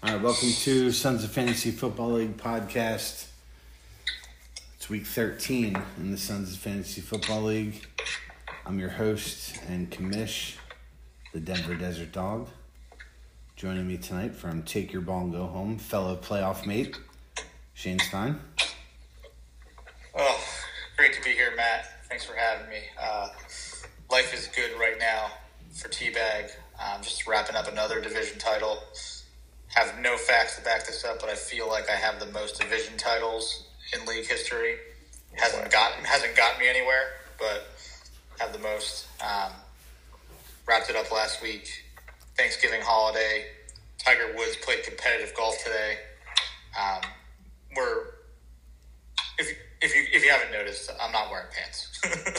All right, welcome to Sons of Fantasy Football League podcast. It's week 13 in the Sons of Fantasy Football League. I'm your host and commish, the Denver Desert Dog. Joining me tonight from Take Your Ball and Go Home, fellow playoff mate, Shane Stein. Oh, great to be here, Matt. Thanks for having me. Life is good right now for T-Bag. Just wrapping up another division title. Have no facts to back this up, but I feel like I have the most division titles in league history. Hasn't gotten me anywhere, but have the most. Wrapped it up last week. Thanksgiving holiday. Tiger Woods played competitive golf today. If you haven't noticed, I'm not wearing pants.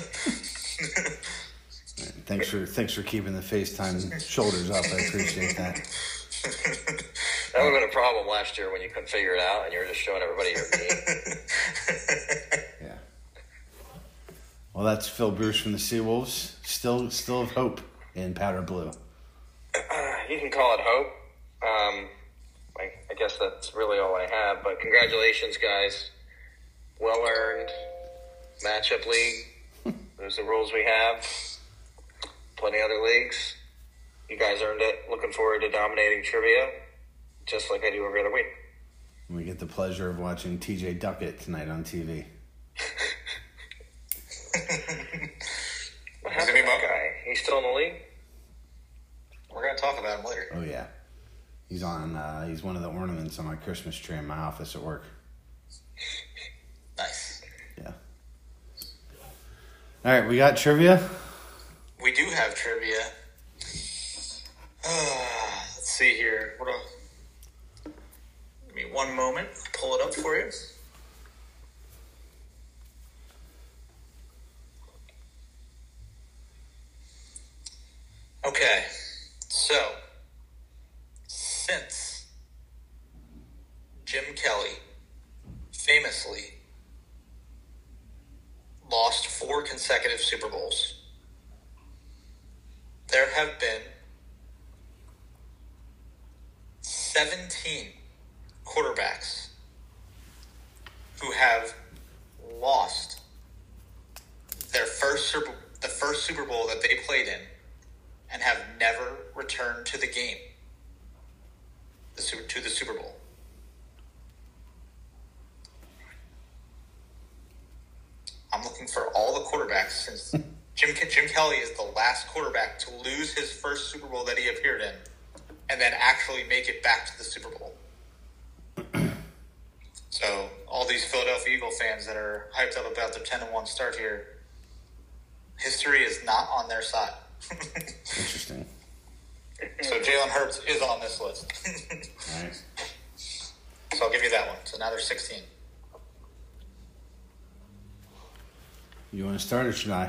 Thanks for keeping the FaceTime shoulders up. I appreciate that. That would have been a problem last year when you couldn't figure it out and you were just showing everybody your knee. Yeah. Well, that's Phil Bruce from the Seawolves. Still have hope in powder blue. You can call it hope. I guess that's really all I have. But congratulations, guys. Well earned. Matchup league. There's the rules we have. Plenty other leagues. You guys earned it. Looking forward to dominating trivia, just like I do every other week. We get the pleasure of watching TJ Duckett tonight on TV. What happened to that guy? He's still in the league? We're going to talk about him later. Oh, yeah. He's one of the ornaments on my Christmas tree in my office at work. Nice. Yeah. All right, we got trivia? We do have trivia. Let's see here. Give me one moment. Pull it up for you. Okay. So, since Jim Kelly famously lost 4 consecutive Super Bowls, there have been 17 quarterbacks who have lost the first Super Bowl that they played in and have never returned to the game, to the Super Bowl. I'm looking for all the quarterbacks since Jim Kelly is the last quarterback to lose his first Super Bowl that he appeared in and then actually make it back to the Super Bowl. So all these Philadelphia Eagle fans that are hyped up about their 10-1 start here, history is not on their side. Interesting. So Jalen Hurts is on this list. Nice. So I'll give you that one. So now there's 16. You want to start or should I?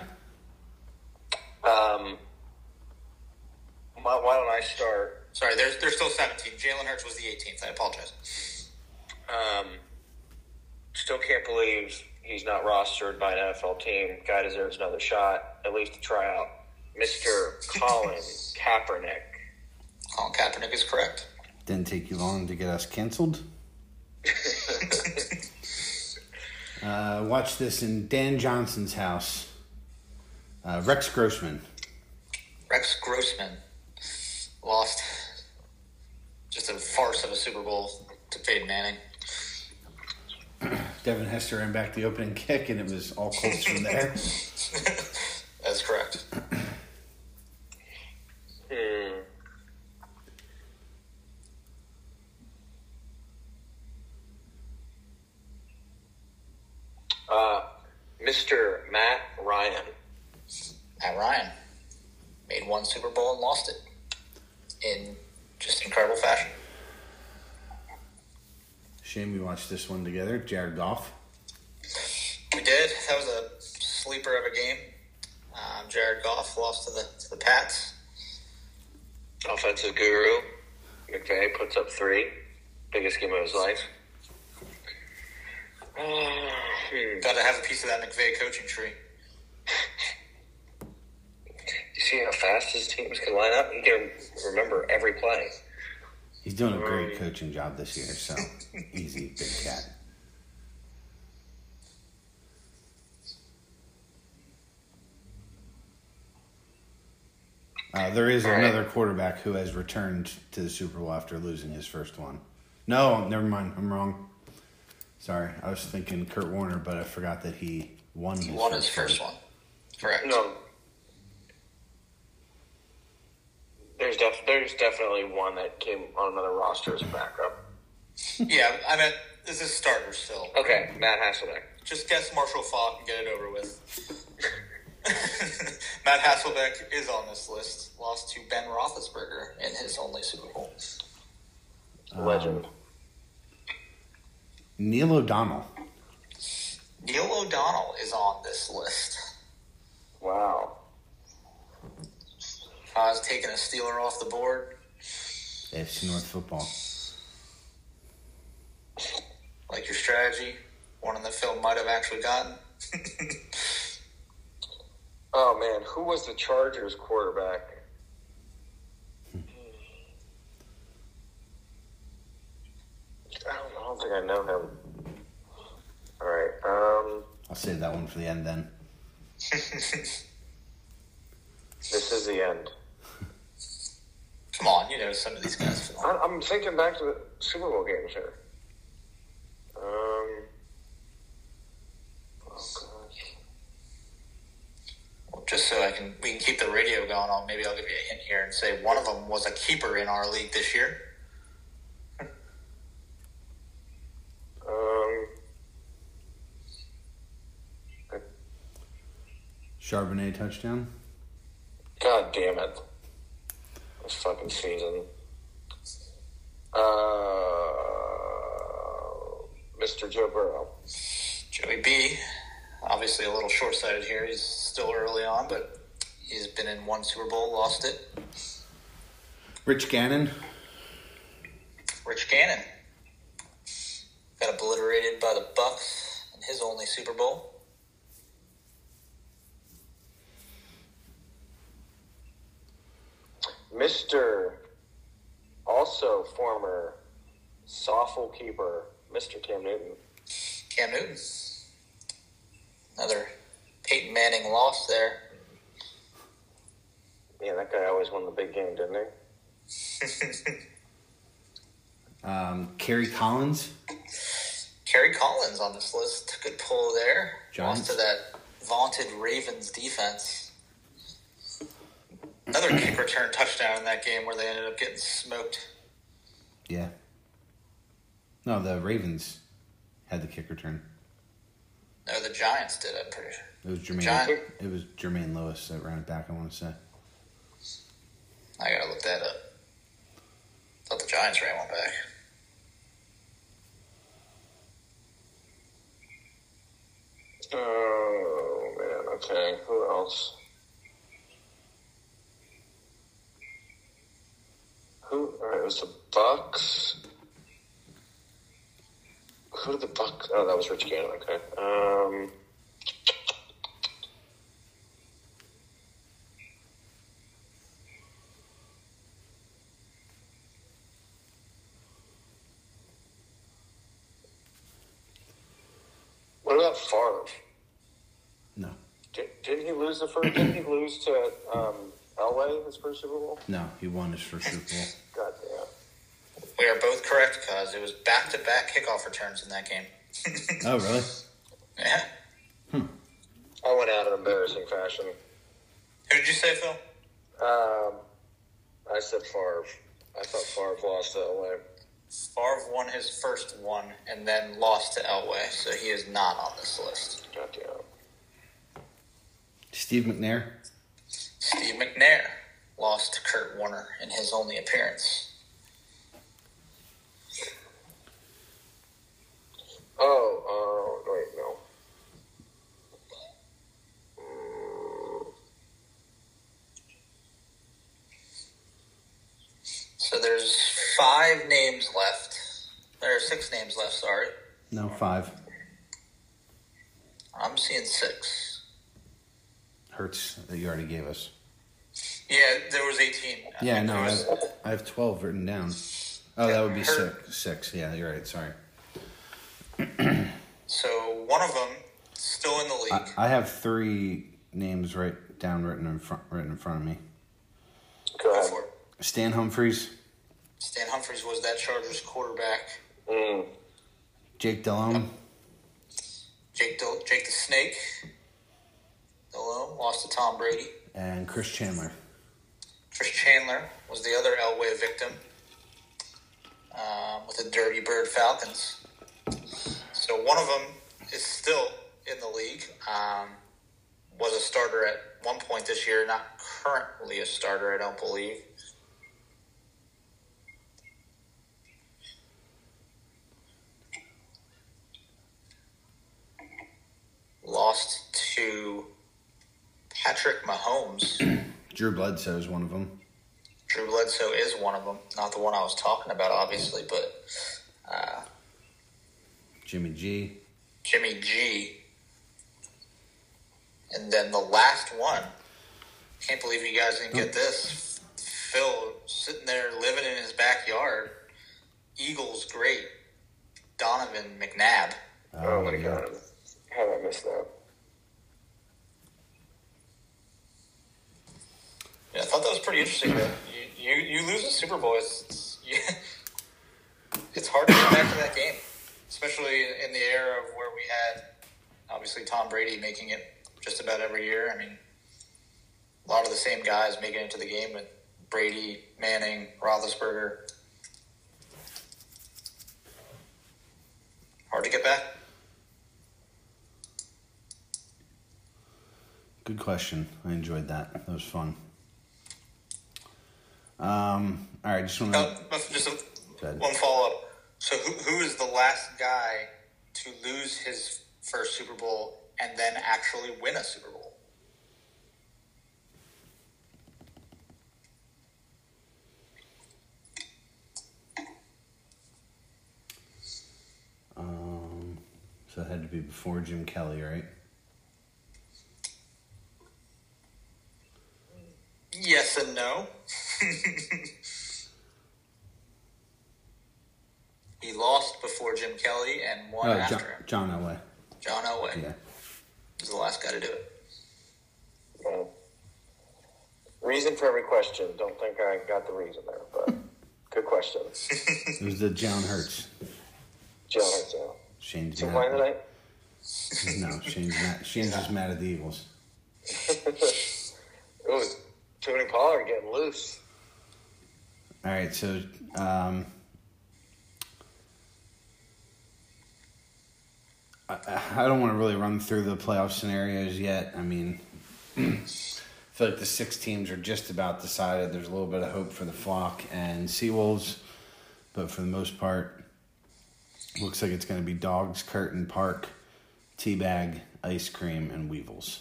Why don't I start? Sorry, there's still 17. Jalen Hurts was the 18th. I apologize. Still can't believe he's not rostered by an NFL team. Guy deserves another shot, at least a tryout. Mr. Colin Kaepernick. Colin Kaepernick is correct. Didn't take you long to get us canceled. Watch this in Dan Johnson's house. Rex Grossman. Rex Grossman lost just a farce of a Super Bowl to Peyton Manning. Devin Hester ran back the opening kick, and it was all Colts from there. That's correct. Mr. Matt Ryan. Matt Ryan made 1 Super Bowl and lost it in just incredible fashion. Shame we watched this one together. Jared Goff. We did. That was a sleeper of a game. Jared Goff lost to the Pats. Offensive guru. McVay puts up 3. Biggest game of his life. Got to have a piece of that McVay coaching tree. You see how fast his teams can line up? You can remember every play. He's doing a great coaching job this year, so easy, Big Cat. There is another quarterback who has returned to the Super Bowl after losing his first one. No, never mind. I'm wrong. Sorry. I was thinking Kurt Warner, but I forgot that he won his first one. Correct. No. There's definitely one that came on another roster as a backup. Yeah, I mean, this is starter still. Okay, Matt Hasselbeck. Just guess Marshall Faulk and get it over with. Matt Hasselbeck is on this list. Lost to Ben Roethlisberger in his only Super Bowl. Legend. Neil O'Donnell. Neil O'Donnell is on this list. Wow. I was taking a Steeler off the board. AFC North football. Like your strategy. One in the film might have actually gotten. Oh, man. Who was the Chargers quarterback? I don't think I know him. All right. I'll save that one for the end then. This is the end. Come on, you know some of these guys. I'm thinking back to the Super Bowl games here. Oh, gosh. Well, just so we can keep the radio going on, maybe I'll give you a hint here and say one of them was a keeper in our league this year. Charbonnet touchdown. God damn it. This fucking season. Mr. Joe Burrow. Joey B. Obviously a little short-sighted here. He's still early on, but he's been in one Super Bowl, lost it. Rich Gannon. Rich Gannon. Got obliterated by the Bucs in his only Super Bowl. Mr. Also former Soffle keeper, Mr. Cam Newton. Cam Newton. Another Peyton Manning loss there. Yeah, that guy always won the big game, didn't he? Kerry Collins. Kerry Collins on this list. Good pull there. Giants. Lost to that vaunted Ravens defense. Another kick return touchdown in that game where they ended up getting smoked. Yeah. No, the Ravens had the kick return. No, the Giants did, I'm pretty sure. It was Jermaine. It was Jermaine Lewis that ran it back, I want to say. I gotta look that up. Thought the Giants ran one back. Oh, man. Okay. Who else? All right, it was the Bucks. Who did the Bucks? Oh, that was Rich Gannon. Okay. What about Favre? No. Didn't he lose the first? Didn't he lose to Elway his first Super Bowl? No, he won his first Super Bowl. God damn. We are both correct, cuz it was back-to-back kickoff returns in that game. Oh, really? Yeah. I went out in embarrassing fashion. Who did you say, Phil? I said Favre. I thought Favre lost to Elway. Favre won his first one and then lost to Elway, so he is not on this list. God damn. Steve McNair. Steve McNair lost to Kurt Warner in his only appearance. Wait, no. So there's 5 names left. There are 6 names left, sorry. No, 5. I'm seeing 6. Hurts that you already gave us. Yeah, there was 18. Yeah, no, I have 12 written down. Oh, that would be six. Yeah, you're right. Sorry. So one of them still in the league. I have 3 names written in front of me. Go ahead. For it. Stan Humphries. Stan Humphries was that Chargers quarterback. Jake Delhomme. Jake the Snake. Delhomme lost to Tom Brady. And Chris Chandler. Chris Chandler was the other Elway victim with the Dirty Bird Falcons. So one of them is still in the league. Was a starter at one point this year, not currently a starter, I don't believe. Lost to Patrick Mahomes. Drew Bledsoe is one of them. Drew Bledsoe is one of them. Not the one I was talking about, obviously, but Jimmy G. Jimmy G. And then the last one, can't believe you guys didn't get this. Phil sitting there living in his backyard. Eagles great. Donovan McNabb. Oh my God. How did I miss that? Yeah, I thought that was pretty interesting. You lose a Super Bowl, it's hard to get back to that game, especially in the era of where we had, obviously, Tom Brady making it just about every year. I mean, a lot of the same guys making it to the game with Brady, Manning, Roethlisberger. Hard to get back. Good question. I enjoyed that. That was fun. All right, just want to... One follow-up. So who is the last guy to lose his first Super Bowl and then actually win a Super Bowl? So it had to be before Jim Kelly, right? Yes and no. He lost before Jim Kelly and won after him. John Elway. John Elway. Yeah. Was the last guy to do it. Well, reason for every question. Don't think I got the reason there, but good question. It was the Jalen Hurts. Jalen Hurts, yeah. Shane's So mad. playing tonight? No, Shane's mad. Shane's just mad at the Eagles. Ooh, Tony Pollard getting loose. All right, so I don't want to really run through the playoff scenarios yet. I mean, I feel like the 6 teams are just about decided. There's a little bit of hope for the Flock and Seawolves, but for the most part, looks like it's going to be Dogs, Curtin, Park, Teabag, Ice Cream, and Weevils.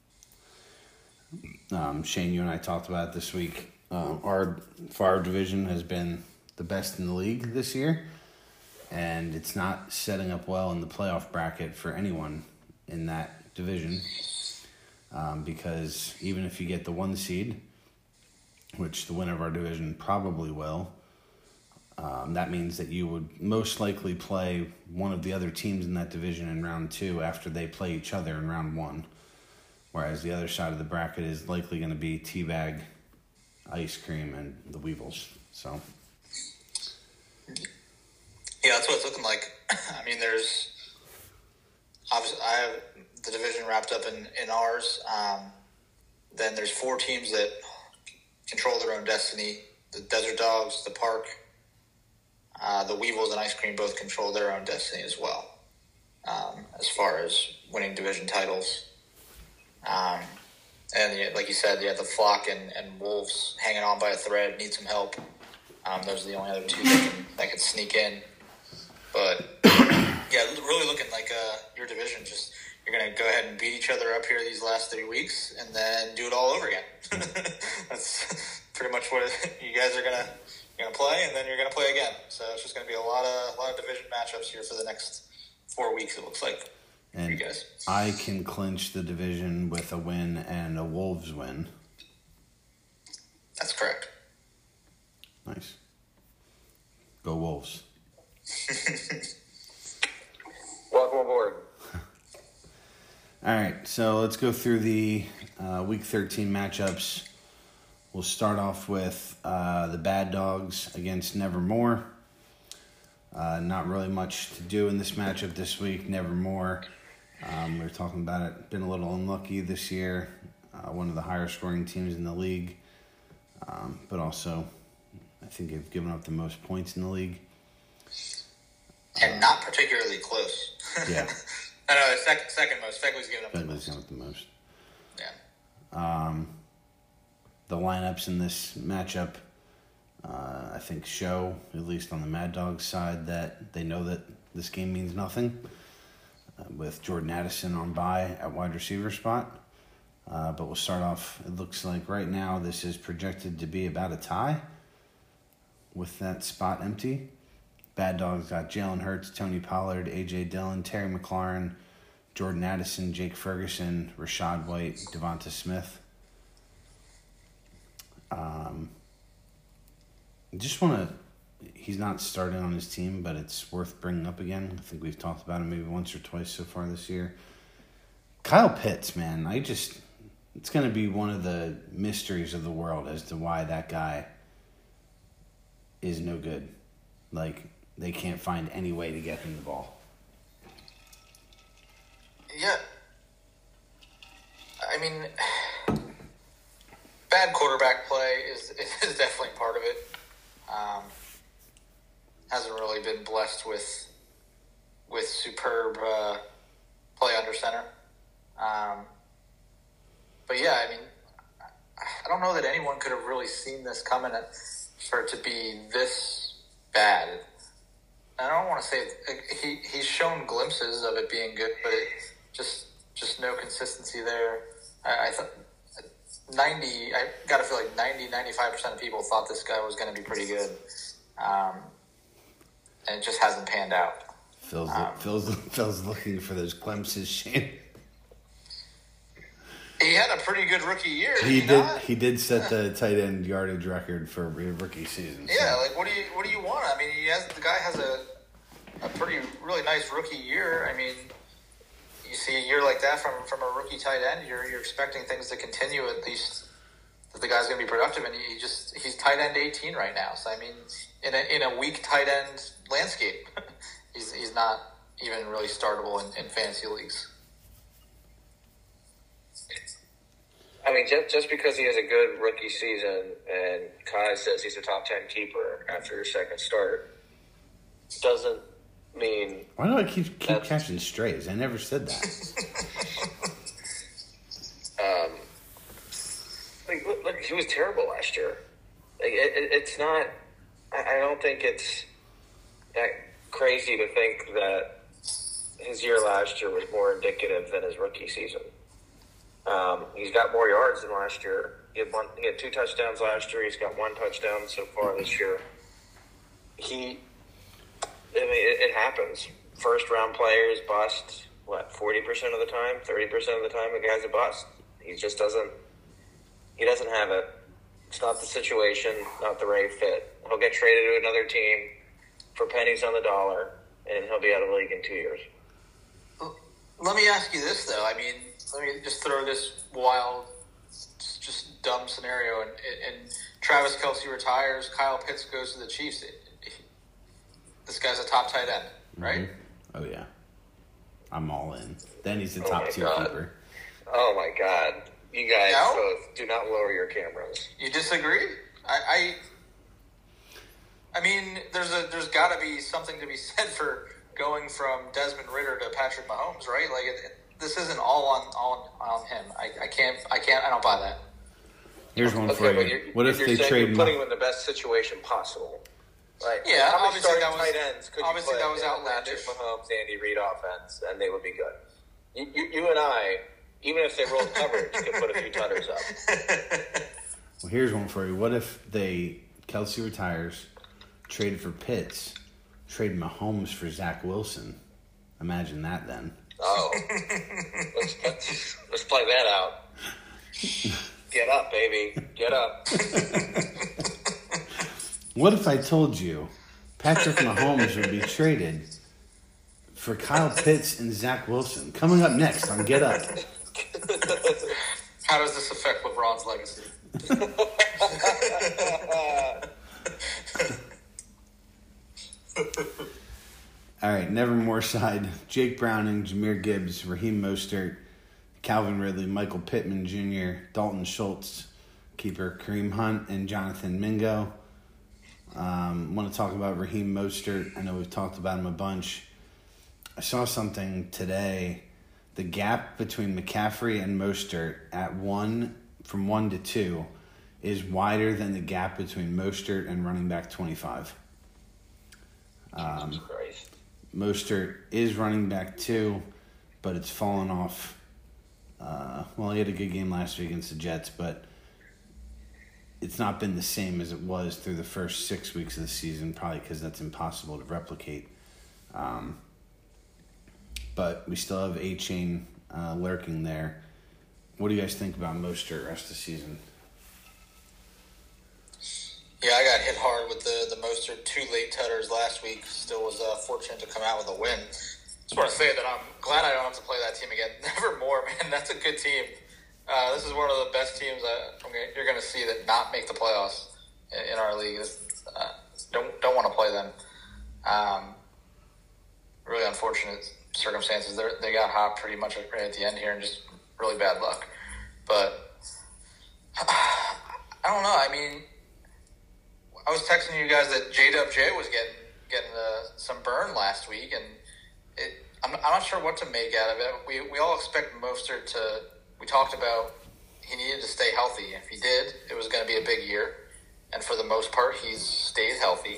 Shane, you and I talked about it this week. Our division has been the best in the league this year, and it's not setting up well in the playoff bracket for anyone in that division, because even if you get the 1 seed, which the winner of our division probably will, that means that you would most likely play one of the other teams in that division in round 2 after they play each other in round 1. Whereas the other side of the bracket is likely going to be Teabag, Ice Cream, and the Weevils. So, yeah, that's what it's looking like. I mean, there's obviously I have the division wrapped up in ours. Then there's 4 teams that control their own destiny: the Desert Dogs, the Park, the Weevils, and Ice Cream both control their own destiny as well, as far as winning division titles. And like you said, you have the Flock and Wolves hanging on by a thread, need some help. Those are the only other 2 that can sneak in. But yeah, really looking like your division. Just you're going to go ahead and beat each other up here these last 3 weeks, and then do it all over again. That's pretty much what you guys are going to play, and then you're going to play again. So it's just going to be a lot of division matchups here for the next 4 weeks. It looks like. and you guys. I can clinch the division with a win and a Wolves win. That's correct. Nice. Go Wolves. Welcome aboard. All right, so let's go through the Week 13 matchups. We'll start off with the Bad Dogs against Nevermore. Not really much to do in this matchup this week. Nevermore, we were talking about it, been a little unlucky this year. One of the higher scoring teams in the league. But also, I think they've given up the most points in the league. And not particularly close. Yeah. I know, second most. Fegley's given up the Fegley's most. given up the most. Yeah. The lineups in this matchup, I think, show, at least on the Mad Dogs side, that they know that this game means nothing. With Jordan Addison on bye at wide receiver spot. But we'll start off, it looks like right now this is projected to be about a tie with that spot empty. Bad Dogs got Jalen Hurts, Tony Pollard, A.J. Dillon, Terry McLaurin, Jordan Addison, Jake Ferguson, Rashad White, Devonta Smith. Just want to, he's not starting on his team, but it's worth bringing up again. I think we've talked about him maybe once or twice so far this year. Kyle Pitts, man, it's going to be one of the mysteries of the world as to why that guy is no good. Like, they can't find any way to get him the ball. Yeah. I mean, bad quarterback play is definitely part of it. Hasn't really been blessed with superb play under center. But yeah, I mean, I don't know that anyone could have really seen this coming for it to be this bad. I don't want to say he's shown glimpses of it being good, but just no consistency there. I thought 90. I got to feel like 95% of people thought this guy was going to be pretty good, and it just hasn't panned out. Phil's looking for those glimpses, Shane. He had a pretty good rookie year. He did set the tight end yardage record for rookie season. So. Yeah, like what do you want? I mean, the guy has a really nice rookie year. I mean, you see a year like that from a rookie tight end, you're expecting things to continue, at least that the guy's going to be productive, and he's tight end 18 right now. So I mean, in a weak tight end landscape, he's not even really startable in fantasy leagues. I mean, just because he has a good rookie season and Kai says he's a top 10 keeper after his second start doesn't mean... Why do I keep catching strays? I never said that. Look, he was terrible last year. It's not... I don't think it's that crazy to think that his year last year was more indicative than his rookie season. He's got more yards than last year. He had 2 touchdowns last year. He's got 1 touchdown so far this year. It happens. First round players bust, 40% of the time, 30% of the time, the guy's a bust. He just doesn't have it. It's not the situation, not the right fit. He'll get traded to another team for pennies on the dollar, and he'll be out of the league in 2 years. Let me ask you this, though. I mean, let me just throw this wild, just dumb scenario. And Travis Kelce retires, Kyle Pitts goes to the Chiefs. This guy's a top tight end, right? Mm-hmm. Oh, yeah. I'm all in. Then he's the top 2 keeper. Oh, my God. You guys both do not lower your cameras. You disagree? I mean, there's got to be something to be said for going from Desmond Ridder to Patrick Mahomes, right? Like, this isn't all on him. I don't buy that. Here's one for you. What if they trade you're putting him in the best situation possible? Like, yeah, how many obviously starting tight ends could you put that was in outlandish. Patrick Mahomes, Andy Reid offense, and they would be good. You and I, even if they rolled coverage, could put a few tutters up. Well, here's one for you. What if Kelce retires, traded for Pitts, trade Mahomes for Zach Wilson? Imagine that then. Oh, let's play that out. Get up, baby. Get up. What if I told you Patrick Mahomes would be traded for Kyle Pitts and Zach Wilson. Coming up next on Get Up. How does this affect LeBron's legacy? All right, Nevermore side. Jake Browning, Jahmyr Gibbs, Raheem Mostert, Calvin Ridley, Michael Pittman Jr., Dalton Schultz, keeper Kareem Hunt, and Jonathan Mingo. Want to talk about Raheem Mostert. I know we've talked about him a bunch. I saw something today. The gap between McCaffrey and Mostert from 1 to 2 is wider than the gap between Mostert and running back 25. Jesus Christ. Mostert is running back 2, but it's fallen off. He had a good game last week against the Jets, but it's not been the same as it was through the first 6 weeks of the season, probably because that's impossible to replicate. But we still have A-Chain lurking there. What do you guys think about Mostert rest of the season? Yeah, I got hit hard with the Mostert 2 late tutters last week. Still was fortunate to come out with a win. Just want to say that I'm glad I don't have to play that team again. Nevermore, man. That's a good team. This is one of the best teams you're going to see that not make the playoffs in our league. Don't want to play them. Really unfortunate circumstances. They got hot pretty much right at the end here, and just really bad luck. But I don't know. I mean, I was texting you guys that JWJ was getting some burn last week, and I'm not sure what to make out of it. We all expect Mostert to. We talked about he needed to stay healthy. If he did, it was going to be a big year, and for the most part, he's stayed healthy.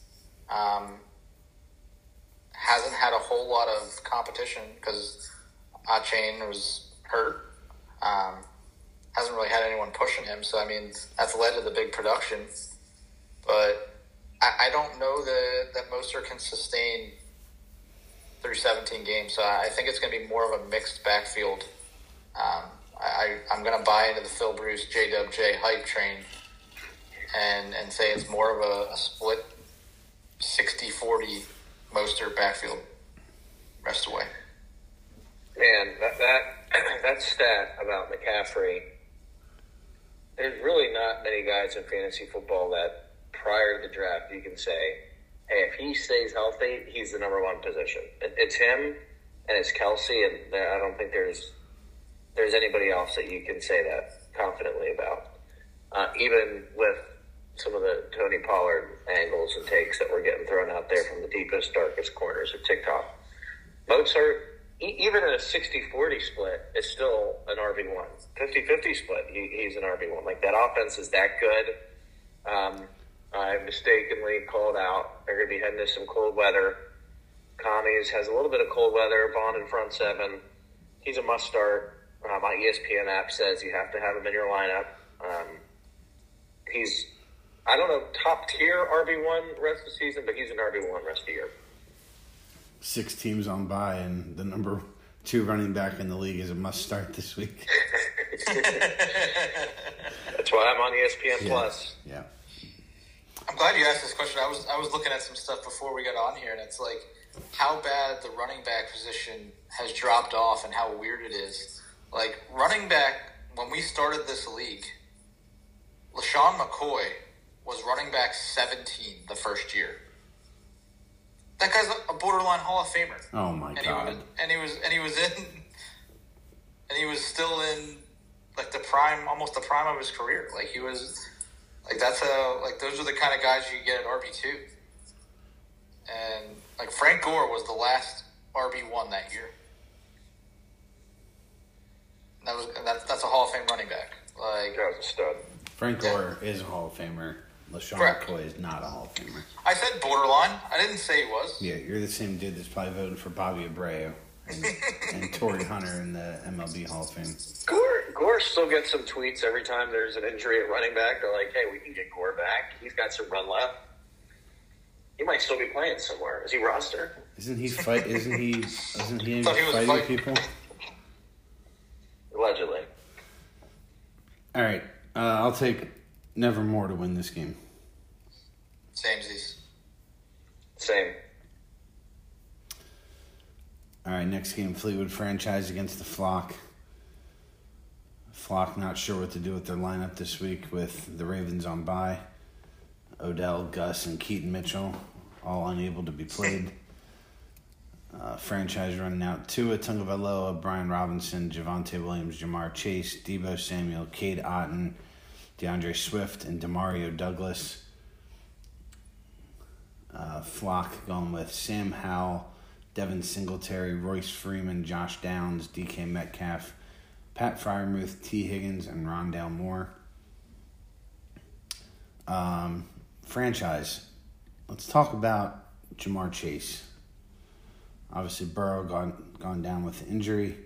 Hasn't had a whole lot of competition because A-Chain was hurt. Hasn't really had anyone pushing him, so I mean that's led to the big production. But I don't know that Mostert can sustain through 17 games. So I think it's going to be more of a mixed backfield. I'm going to buy into the Phil Bruce JWJ hype train and say it's more of a split 60-40 Mostert backfield rest away. Man, that stat about McCaffrey, there's really not many guys in fantasy football that prior to the draft you can say, hey, if he stays healthy, he's the number one position. It's him and it's Kelsey, and I don't think there's anybody else that you can say that confidently about. Even with some of the Tony Pollard angles and takes that were getting thrown out there from the deepest, darkest corners of TikTok. Mozart, even in a 60-40 split, is still an RB1. 50-50 split, he's an RB1. Like, that offense is that good. I mistakenly called out they're going to be heading to some cold weather. Commies has a little bit of cold weather. Bond in front 7. He's a must start. My ESPN app says you have to have him in your lineup. He's, I don't know, top tier RB1 rest of the season, but he's an RB1 rest of the year. 6 teams on bye, and the number 2 running back in the league is a must start this week. That's why I'm on ESPN Plus. Yeah. I'm glad you asked this question. I was looking at some stuff before we got on here, and it's like how bad the running back position has dropped off and how weird it is. Like, running back, when we started this league, LaShawn McCoy was running back 17 the first year. That guy's a borderline Hall of Famer. Oh my God! He was still in like the prime, almost the prime of his career. Like he was, like those are the kind of guys you get at RB2. And like Frank Gore was the last RB1 that year. That's a Hall of Fame running back. Like that was a stud. Frank Gore is a Hall of Famer. LaShawn McCoy is not a Hall of Famer. I said borderline. I didn't say he was. Yeah, you're the same dude that's probably voting for Bobby Abreu and Torrey Hunter in the MLB Hall of Fame. Gore still gets some tweets every time there's an injury at running back. They're like, hey, we can get Gore back. He's got some run left. He might still be playing somewhere. Is he roster? Isn't he fighting people? Allegedly. All right. I'll take Nevermore to win this game. Samesies. All right, next game, Fleetwood Franchise against the Flock. Flock not sure what to do with their lineup this week with the Ravens on bye. Odell, Gus, and Keaton Mitchell all unable to be played. Franchise running out Tua Tagovailoa, Brian Robinson, Javonte Williams, Jamar Chase, Deebo Samuel, Cade Otton, DeAndre Swift, and Demario Douglas. Flock going with Sam Howell, Devin Singletary, Royce Freeman, Josh Downs, DK Metcalf, Pat Freiermuth, T. Higgins, and Rondale Moore. Franchise. Let's talk about Jamar Chase. Obviously, Burrow gone down with injury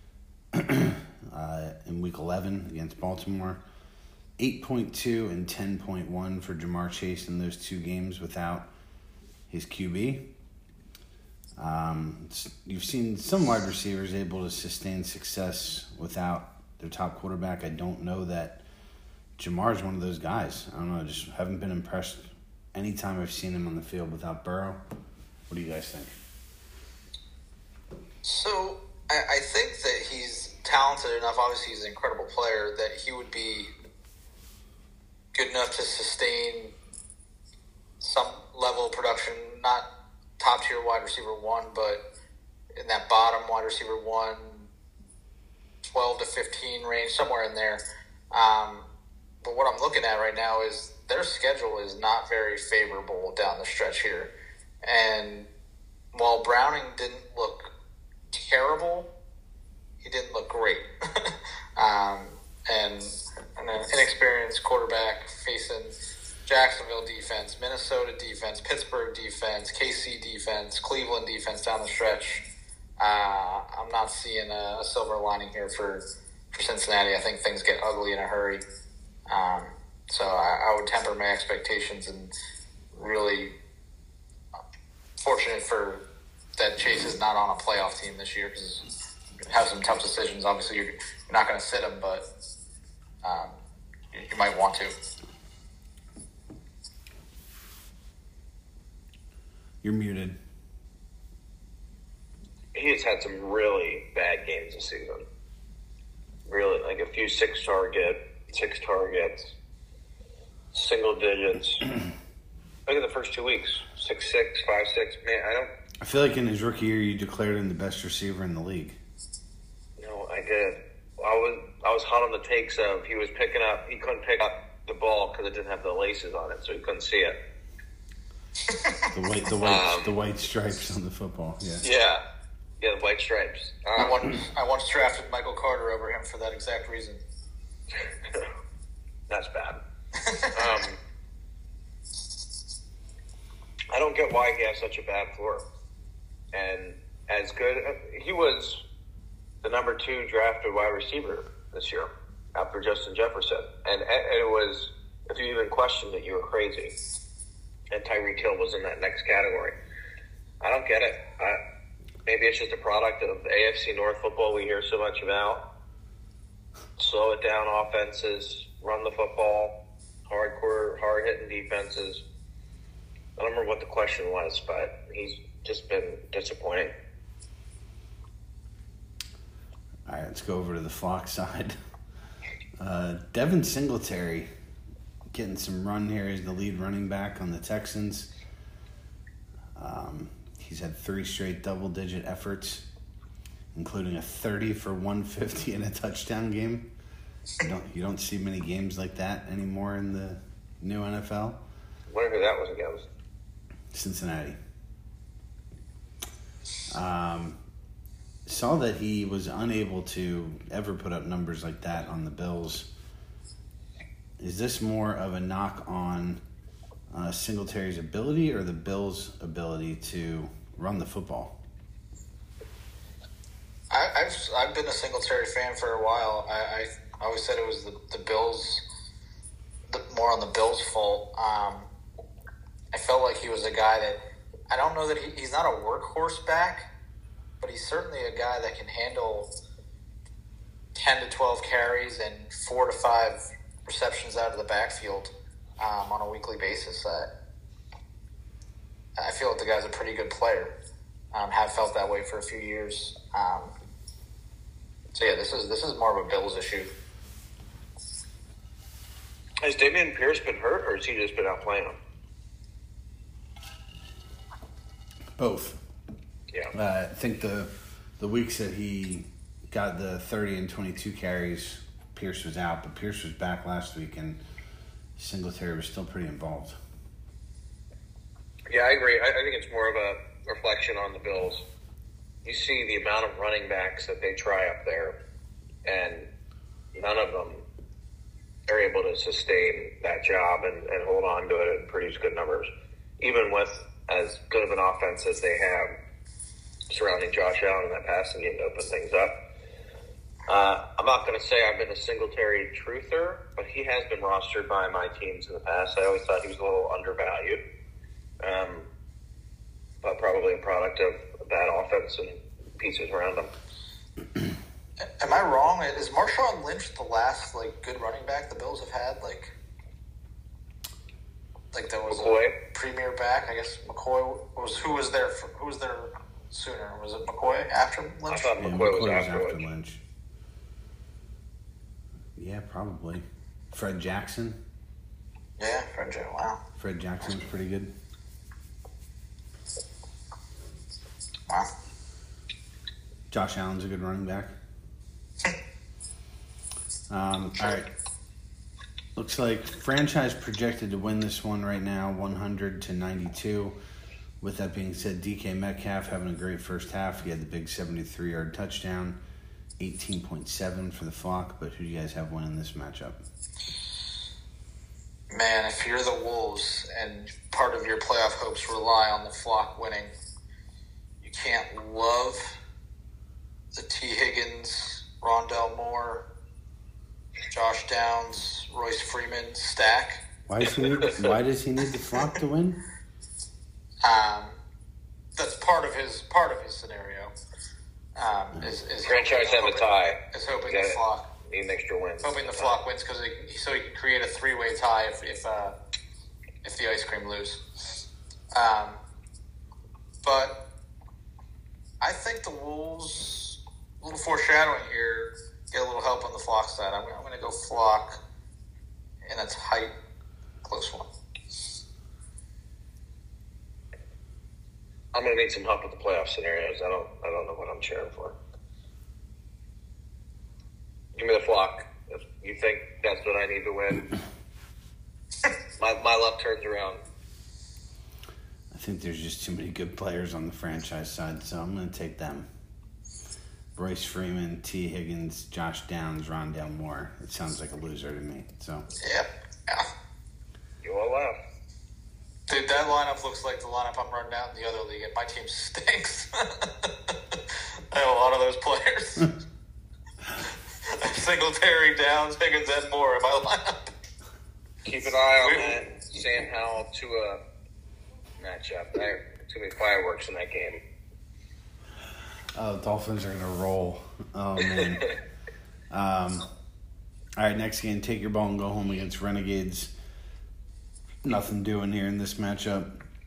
in Week 11 against Baltimore. 8.2 and 10.1 for Jamar Chase in those two games without his QB. You've seen some wide receivers able to sustain success without their top quarterback. I don't know that Jamar's one of those guys. I don't know, just haven't been impressed anytime I've seen him on the field without Burrow. What do you guys think? So, I think that he's talented enough. Obviously, he's an incredible player that he would be good enough to sustain some level of production, not top tier wide receiver one, but in that bottom wide receiver 1, 12 to 15 range, somewhere in there. But what I'm looking at right now is their schedule is not very favorable down the stretch here. And while Browning didn't look terrible, he didn't look great. And an inexperienced quarterback facing Jacksonville defense, Minnesota defense, Pittsburgh defense, KC defense, Cleveland defense down the stretch. I'm not seeing a silver lining here for Cincinnati. I think things get ugly in a hurry. So I would temper my expectations, and really fortunate for that Chase is not on a playoff team this year, because you have some tough decisions. Obviously, you're not going to sit him, but you might want to. You're muted. He has had some really bad games this season. Really, like a few six targets, single digits. Look at the first 2 weeks. 6'6", 5'6". Man, I feel like in his rookie year, you declared him the best receiver in the league. No, I did. I was hot on the takes of he couldn't pick up the ball because it didn't have the laces on it, so he couldn't see it. The white stripes on the football. Yeah, the white stripes. I once drafted Michael Carter over him for that exact reason. That's bad. I don't get why he has such a bad floor. And as good, he was the number 2 drafted wide receiver this year after Justin Jefferson. And it was, if you even questioned it, you were crazy. And Tyreek Hill was in that next category. I don't get it. Maybe it's just a product of AFC North football we hear so much about. Slow it down offenses, run the football, hard-hitting defenses. I don't remember what the question was, but he's just been disappointing. All right, let's go over to the Flock side. Devin Singletary getting some run here as the lead running back on the Texans. He's had 3 straight double-digit efforts, including a 30 for 150 and a touchdown game. You don't see many games like that anymore in the new NFL. I wonder who that was against. Cincinnati. Saw that he was unable to ever put up numbers like that on the Bills. Is this more of a knock on Singletary's ability or the Bills' ability to run the football? I've been a Singletary fan for a while. I always said it was the Bills, more on the Bills' fault. I felt like he was a guy that, I don't know that he's not a workhorse back, but he's certainly a guy that can handle 10 to 12 carries and 4 to 5 receptions out of the backfield on a weekly basis. I feel like the guy's a pretty good player. Have felt that way for a few years. So yeah, this is more of a Bills issue. Has Dameon Pierce been hurt, or has he just been out playing him? Both. Yeah. I think the weeks that he got the 30 and 22 carries, Pierce was out, but Pierce was back last week, and Singletary was still pretty involved. Yeah, I agree. I think it's more of a reflection on the Bills. You see the amount of running backs that they try up there, and none of them are able to sustain that job and hold on to it and produce good numbers. Even with as good of an offense as they have surrounding Josh Allen in that passing game to open things up. I'm not going to say I've been a Singletary truther, but he has been rostered by my teams in the past. I always thought he was a little undervalued, but probably a product of bad offense and pieces around him. Am I wrong? Is Marshawn Lynch the last good running back the Bills have had? Like there was McCoy? A premier back. I guess McCoy was who was there sooner? Was it McCoy after Lynch? I thought McCoy was after Lynch. Lynch. Yeah, probably. Fred Jackson. Yeah, Fred Jackson. Wow. Fred Jackson's pretty good. Wow. Josh Allen's a good running back. All right. Looks like franchise projected to win this one right now, 100-92. With that being said, DK Metcalf having a great first half. He had the big 73-yard touchdown, 18.7 for the flock. But who do you guys have winning this matchup? Man, if you're the Wolves and part of your playoff hopes rely on the flock winning, you can't love the T. Higgins, Rondell Moore, Josh Downs, Royce Freeman stack. Why does he need the flock to win? That's part of his scenario. Is franchise have a tie. Is hoping the flock need an extra win. Hoping the flock wins because so he can create a three-way tie if the ice cream lose. But I think the Wolves, a little foreshadowing here, get a little help on the flock side. I'm going to go flock in a tight, close one. I'm going to need some help with the playoff scenarios. I don't know what I'm cheering for. Give me the flock. If you think that's what I need to win, my luck turns around. I think there's just too many good players on the franchise side, so I'm going to take them. Royce Freeman, T. Higgins, Josh Downs, Rondell Moore. It sounds like a loser to me. So yeah. You all laugh. Dude, that lineup looks like the lineup I'm running out in the other league, and my team stinks. I have a lot of those players. Singletary, Downs, Higgins, and Moore in my lineup. Keep an eye on that Sam Howell Tua matchup. There are too many fireworks in that game. Oh, the Dolphins are going to roll. Oh, man. All right, next game, take your ball and go home against Renegades. Nothing doing here in this matchup.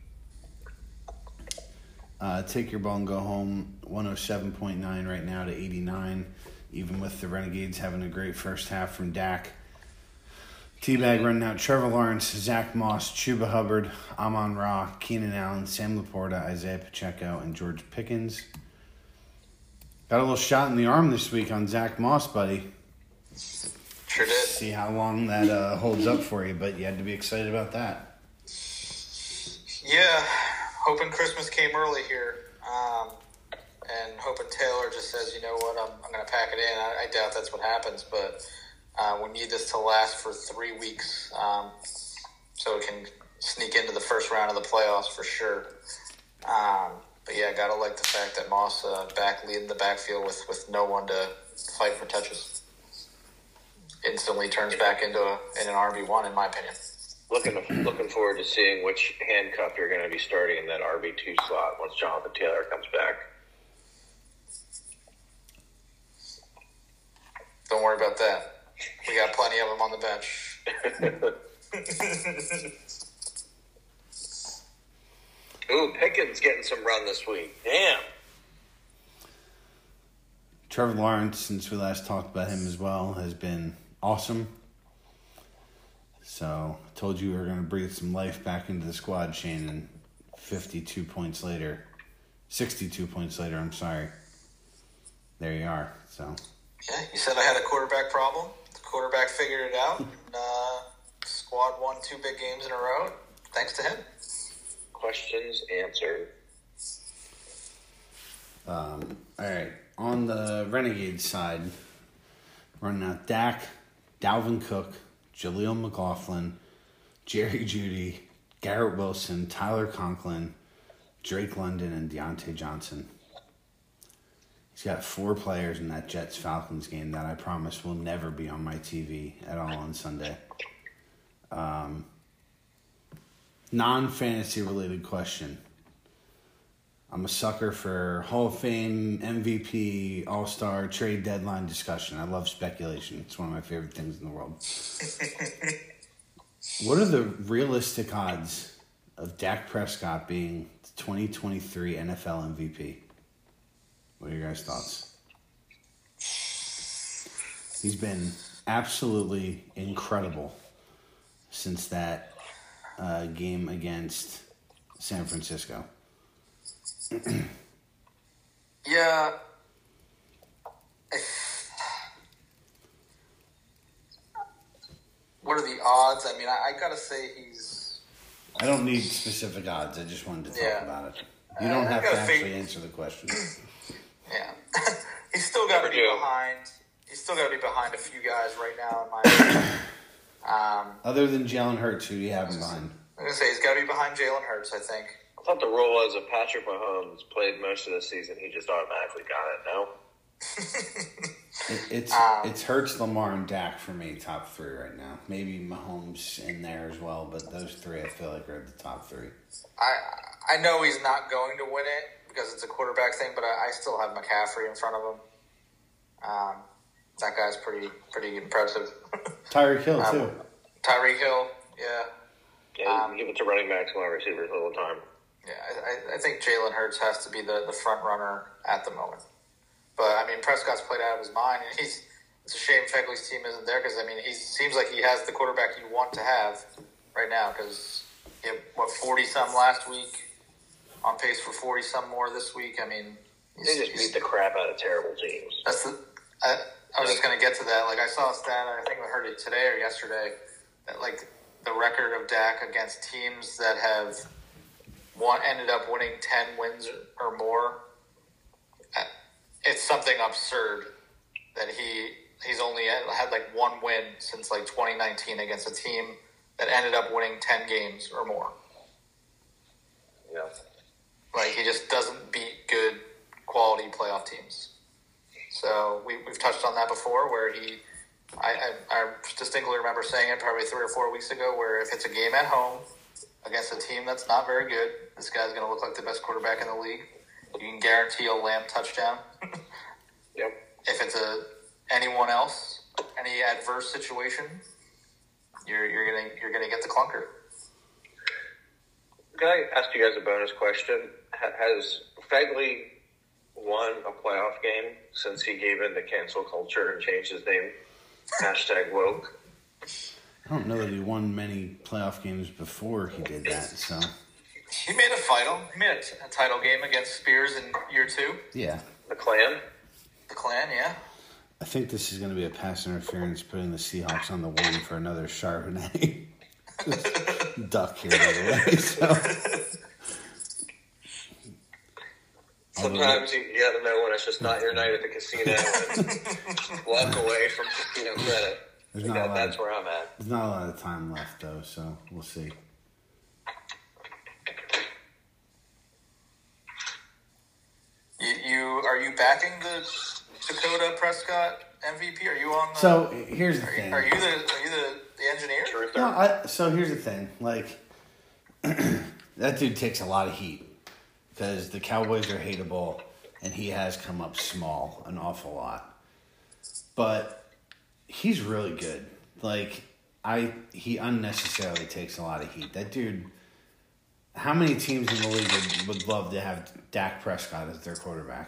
Take your ball and go home, 107.9 right now to 89, even with the Renegades having a great first half from Dak. T-Bag running out Trevor Lawrence, Zach Moss, Chuba Hubbard, Amon-Ra, Keenan Allen, Sam Laporta, Isaiah Pacheco, and George Pickens. Got a little shot in the arm this week on Zach Moss, buddy. Sure did. See how long that holds up for you, but you had to be excited about that. Yeah, hoping Christmas came early here, and hoping Taylor just says, you know what, I'm going to pack it in. I doubt that's what happens, but we need this to last for 3 weeks so it can sneak into the first round of the playoffs for sure. But yeah, gotta like the fact that Moss back leading the backfield with no one to fight for touches. Instantly turns back into an RB1 in my opinion. Looking forward to seeing which handcuff you're going to be starting in that RB2 slot once Jonathan Taylor comes back. Don't worry about that. We got plenty of them on the bench. Ooh, Pickens getting some run this week. Damn. Trevor Lawrence, since we last talked about him as well, has been awesome. So, I told you we were going to breathe some life back into the squad, Shane, and 62 points later, I'm sorry. There you are, so. Yeah, you said I had a quarterback problem. The quarterback figured it out. And, squad won 2 big games in a row, thanks to him. Questions answered. All right. On the Renegade side, running out Dak, Dalvin Cook, Jaleel McLaughlin, Jerry Jeudy, Garrett Wilson, Tyler Conklin, Drake London, and Deontay Johnson. He's got 4 players in that Jets-Falcons game that I promise will never be on my TV at all on Sunday. Non-fantasy related question. I'm a sucker for Hall of Fame, MVP, All-Star, trade deadline discussion. I love speculation. It's one of my favorite things in the world. What are the realistic odds of Dak Prescott being the 2023 NFL MVP? What are your guys' thoughts? He's been absolutely incredible since that game against San Francisco. Yeah. What are the odds? I mean, I gotta say he's... I don't need specific odds. I just wanted to talk about it. You don't have to actually answer the question. Yeah. He's still got to be behind. He's still got to be behind a few guys right now, in my opinion. Other than Jalen Hurts, who do you have him behind? I'm going to say he's got to be behind Jalen Hurts, I think. I thought the rule was if Patrick Mahomes played most of the season, he just automatically got it, no? It's Hurts, Lamar, and Dak for me, top 3 right now. Maybe Mahomes in there as well, but those 3 I feel like are the top 3. I know he's not going to win it because it's a quarterback thing, but I still have McCaffrey in front of him. That guy's pretty impressive. Tyreek Hill, too. Tyreek Hill, yeah. Yeah, give it to running backs and wide receivers all the time. Yeah, I think Jalen Hurts has to be the front runner at the moment. But, I mean, Prescott's played out of his mind, and it's a shame Fegley's team isn't there because, I mean, he seems like he has the quarterback you want to have right now because he had, 40-some last week, on pace for 40-some more this week. I mean, they just beat the crap out of terrible teams. I was just going to get to that. Like, I saw a stat, I think I heard it today or yesterday, that, like, the record of Dak against teams that have ended up winning 10 wins or more, it's something absurd that he's only had like 1 win since like 2019 against a team that ended up winning 10 games or more. Yeah. Like, he just doesn't beat good quality playoff teams. So we've touched on that before where I distinctly remember saying it probably 3 or 4 weeks ago where if it's a game at home against a team that's not very good, this guy's going to look like the best quarterback in the league. You can guarantee a Lamb touchdown. Yep. If it's anyone else, any adverse situation, you're gonna get the clunker. Can I ask you guys a bonus question? Has Fegley won a playoff game since he gave in to cancel culture and changed his name? #woke. I don't know that he won many playoff games before he did that, so... He made a title game against Spears in year 2. Yeah. The Clan? The Clan, yeah. I think this is going to be a pass interference putting the Seahawks on the 1 for another Charbonnet. Duck here, by the way, so... Sometimes you gotta know when it's just not your night at the casino and walk away from casino credit. That's where I'm at. There's not a lot of time left, though, so we'll see. Are you backing the Dakota Prescott MVP? Are you on the... So, here's the thing. Are you the engineer? No, so here's the thing. Like, that dude takes a lot of heat because the Cowboys are hateable and he has come up small an awful lot. But he's really good. Like, he unnecessarily takes a lot of heat. That dude How many teams in the league would love to have Dak Prescott as their quarterback?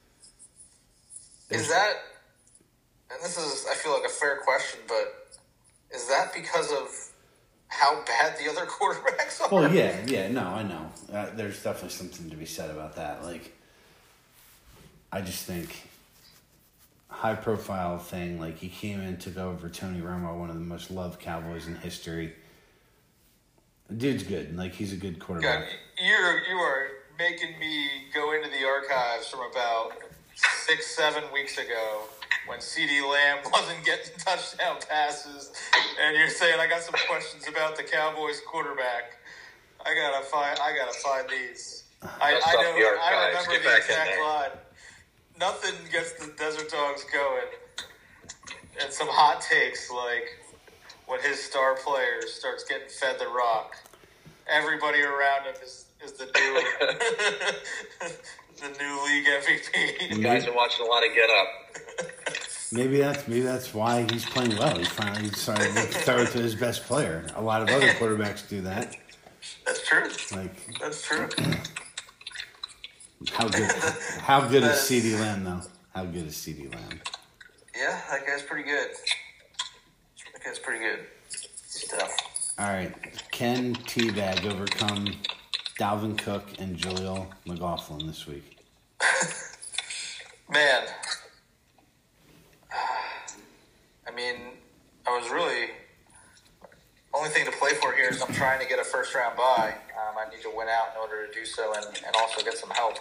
Is that, and this is, I feel like, a fair question, but is that because of how bad the other quarterbacks are? Well, yeah, no, I know. There's definitely something to be said about that. Like, I just think high-profile thing, like he came in, took over Tony Romo, one of the most loved Cowboys in history. Dude's good. Like, he's a good quarterback. God, you are making me go into the archives from about 6-7 weeks ago when CeeDee Lamb wasn't getting touchdown passes, and you're saying I got some questions about the Cowboys quarterback. I gotta find these. I remember the exact line. Nothing gets the Desert Dogs going, and some hot takes like when his star player starts getting fed the rock. Everybody around him is the new the new league MVP. You guys are watching a lot of Get Up. Maybe that's why he's playing well. He finally decided to throw it to his best player. A lot of other quarterbacks do that. That's true. That's true. How good is CeeDee Lamb though? How good is CeeDee Lamb? Yeah, that guy's pretty good. Stuff. All right, can Teabag overcome Dalvin Cook and Jaleel McLaughlin this week? Man, I mean, I was really only thing to play for here is I'm trying to get a first round bye. I need to win out in order to do so, and also get some help.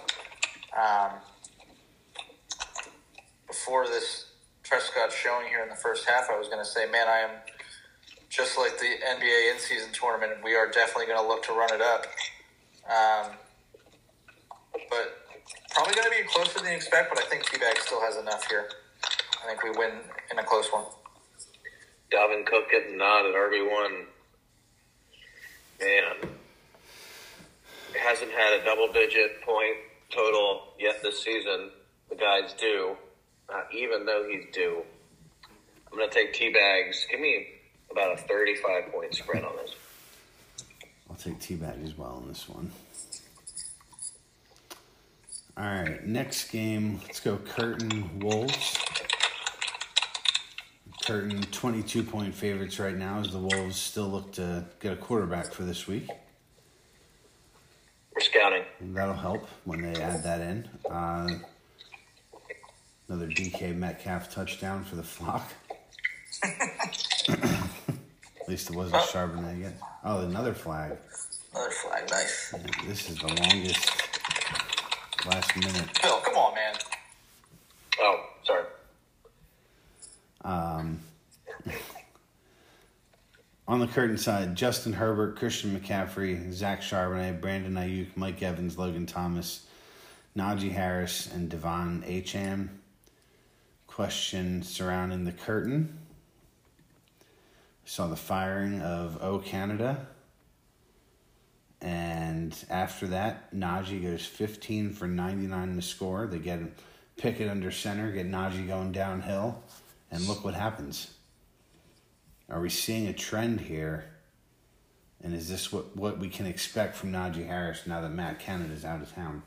Before this Prescott showing here in the first half, I was going to say, man, I am just like the NBA in-season tournament. We are definitely going to look to run it up. But probably going to be closer than you expect, but I think Teabag still has enough here. I think we win in a close one. Dalvin Cook getting nod at RB1. Man. Hasn't had a double-digit point total yet this season. The guy's due. Even though he's due. I'm going to take Teabags. Give me about a 35-point spread on this. I'll take Teabag as well in this one. All right, next game. Let's go Curtin Wolves. Curtin 22-point favorites right now as the Wolves still look to get a quarterback for this week. We're scouting. That'll help when they add that in. Another DK Metcalf touchdown for the Flock. At least it wasn't Charbonnet yet. Oh, another flag. Another flag, nice. Yeah, this is the longest last minute. Bill, come on, man. Oh, sorry. On the Curtin side, Justin Herbert, Christian McCaffrey, Zach Charbonnet, Brandon Ayuk, Mike Evans, Logan Thomas, Najee Harris, and Devon Achane. Question surrounding the Curtin. We saw the firing of O Canada. And after that, Najee goes 15 for 99 to score. They get Pickett under center, get Najee going downhill, and look what happens. Are we seeing a trend here? And is this what we can expect from Najee Harris now that Matt Canada's out of town?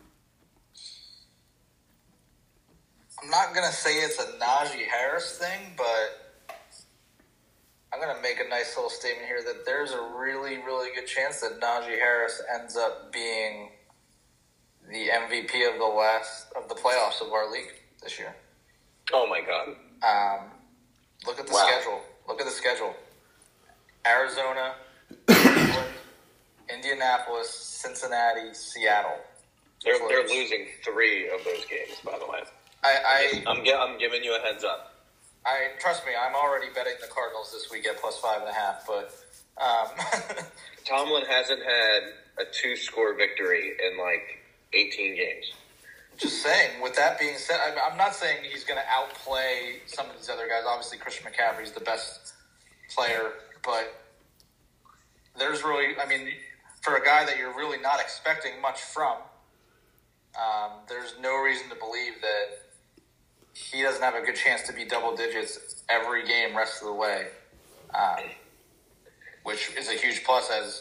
I'm not going to say it's a Najee Harris thing, but I'm going to make a nice little statement here that there's a really, really good chance that Najee Harris ends up being the MVP of the playoffs of our league this year. Oh, my God. Look at the schedule. Look at the schedule. Arizona, Cleveland, Indianapolis, Cincinnati, Seattle. They're losing 3 of those games, by the way. I'm giving you a heads up. Trust me, I'm already betting the Cardinals this week at +5.5. But Tomlin hasn't had a 2-score victory in like 18 games. Just saying. With that being said, I'm not saying he's going to outplay some of these other guys. Obviously, Christian McCaffrey's the best player, but there's really, I mean, for a guy that you're really not expecting much from, there's no reason to believe that he doesn't have a good chance to be double digits every game rest of the way, which is a huge plus as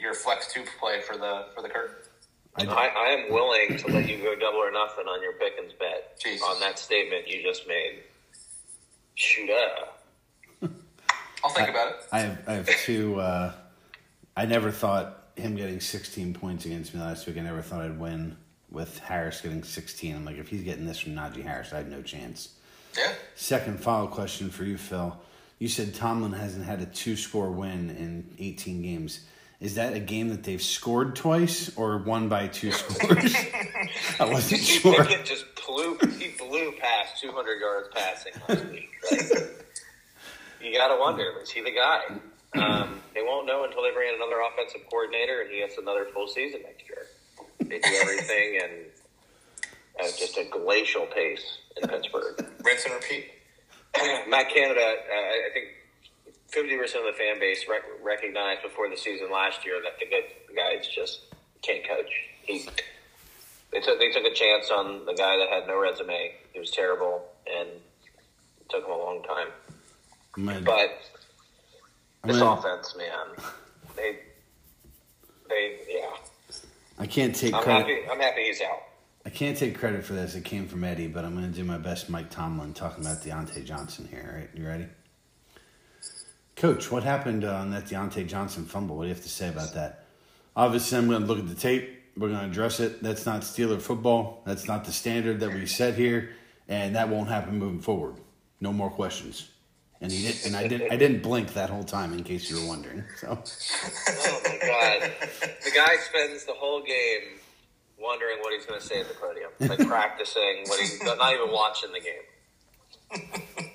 your flex two play for the curtain. I am willing to let you go double or nothing on your Pickens bet. Jesus. On that statement you just made. Shoot up. I'll think about it. I have two. I never thought him getting 16 points against me last week. I never thought I'd win with Harris getting 16. I'm like, if he's getting this from Najee Harris, I have no chance. Yeah. Second follow question for you, Phil. You said Tomlin hasn't had a 2-score win in 18 games. Is that a game that they've scored twice or won by 2 scores? I wasn't sure. Pickett just blew past 200 yards passing last week. Right? You got to wonder, is he the guy? They won't know until they bring in another offensive coordinator and he gets another full season next year. They do everything at just a glacial pace in Pittsburgh. Rinse and repeat. Matt Canada, I think 50% of the fan base recognized before the season last year that the guys just can't coach. They took a chance on the guy that had no resume. He was terrible, and it took him a long time. But this offense, man, they yeah. I can't take credit. I'm happy he's out. I can't take credit for this. It came from Eddie, but I'm going to do my best Mike Tomlin talking about Deontay Johnson here. All right, you ready? Coach, what happened on that Deontay Johnson fumble? What do you have to say about that? Obviously, I'm going to look at the tape. We're going to address it. That's not Steeler football. That's not the standard that we set here, and that won't happen moving forward. No more questions. And he did, and I didn't blink that whole time, in case you were wondering. So. Oh my God, the guy spends the whole game wondering what he's going to say at the podium, like practicing what he's not even watching the game.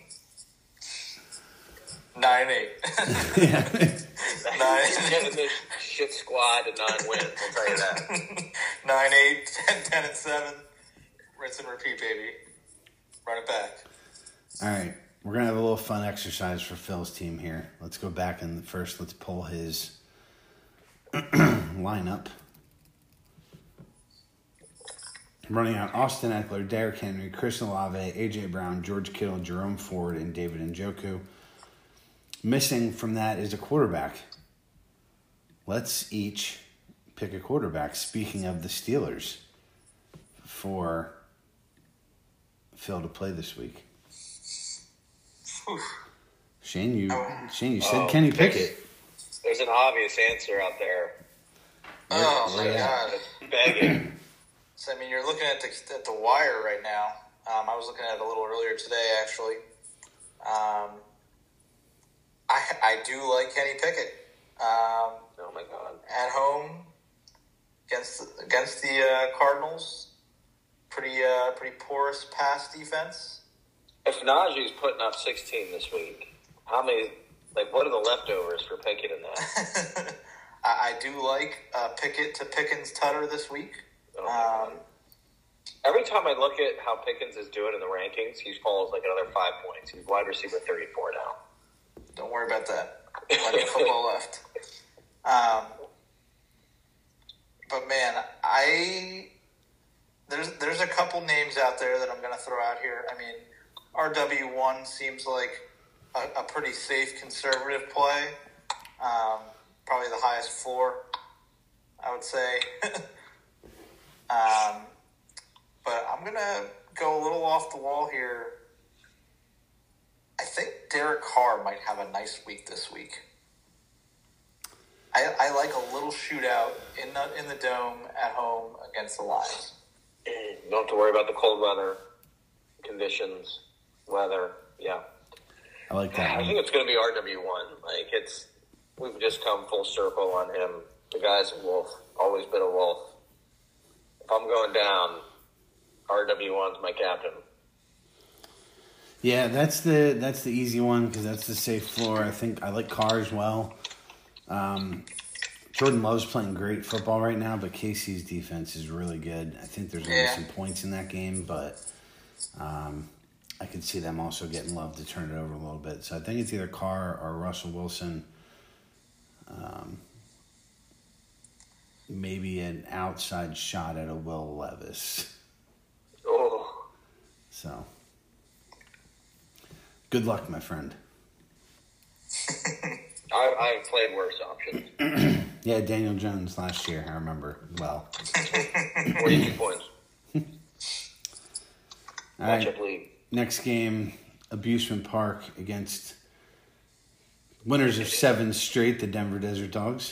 9-8. Yeah. 9. He's getting the shit squad to 9 wins. I'll tell you that. 9-8, 10-7. Rinse and repeat, baby. Run it back. All right. We're going to have a little fun exercise for Phil's team here. Let's go back and first let's pull his lineup. Running out Austin Eckler, Derrick Henry, Chris Olave, A.J. Brown, George Kittle, Jerome Ford, and David Njoku. Missing from that is a quarterback. Let's each pick a quarterback. Speaking of the Steelers, for Phil to play this week. Shane, you said Kenny Pickett. There's an obvious answer out there. Oh my God! Begging. So I mean, you're looking at the wire right now. I was looking at it a little earlier today, actually. I do like Kenny Pickett. Oh my God! At home against the Cardinals, pretty porous pass defense. If Najee's putting up 16 this week, how many? Like, what are the leftovers for Pickett in that? I do like Pickett to Pickens Tutter this week. Oh every time I look at how Pickens is doing in the rankings, he falls like another 5 points. He's wide receiver 34 now. Don't worry about that. Plenty of football left. But man, there's a couple names out there that I'm going to throw out here. I mean, RW1 seems like a pretty safe conservative play. Probably the highest floor, I would say. But I'm going to go a little off the wall here. I think Derek Carr might have a nice week this week. I like a little shootout in the dome at home against the Lions. Don't have to worry about the cold weather conditions. Weather, yeah. I like that. I think it's going to be RW1. Like, we've just come full circle on him. The guy's a wolf. Always been a wolf. If I'm going down, RW1's my captain. Yeah, that's the easy one because that's the safe floor. I think I like Carr as well. Jordan Love's playing great football right now, but KC's defense is really good. I think there's going to be some points in that game, but I could see them also getting Love to turn it over a little bit. So I think it's either Carr or Russell Wilson. Maybe an outside shot at a Will Levis. Oh. So, good luck, my friend. I've played worse options. Yeah, Daniel Jones last year, I remember well. 42 points. All right, Matchup league. next game, Abusement Park against winners of 7 straight, the Denver Desert Dogs.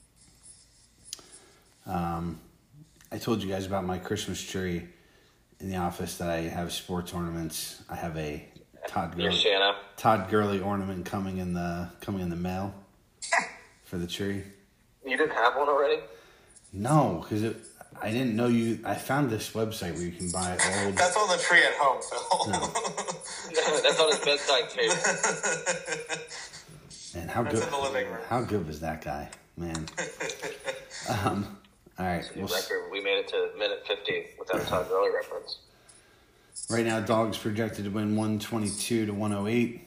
I told you guys about my Christmas tree in the office that I have sports ornaments. I have a Todd Gurley ornament coming in the mail for the tree. You didn't have one already? No, because I didn't know you. I found this website where you can buy old. That's on the tree at home, Phil. No. That's on his bedside table. And how That's good? in the living room. How good was that guy, man? All right. Record. We made it to minute 50 without a Todd Gurley reference. Right now, Dogs projected to win 122-108.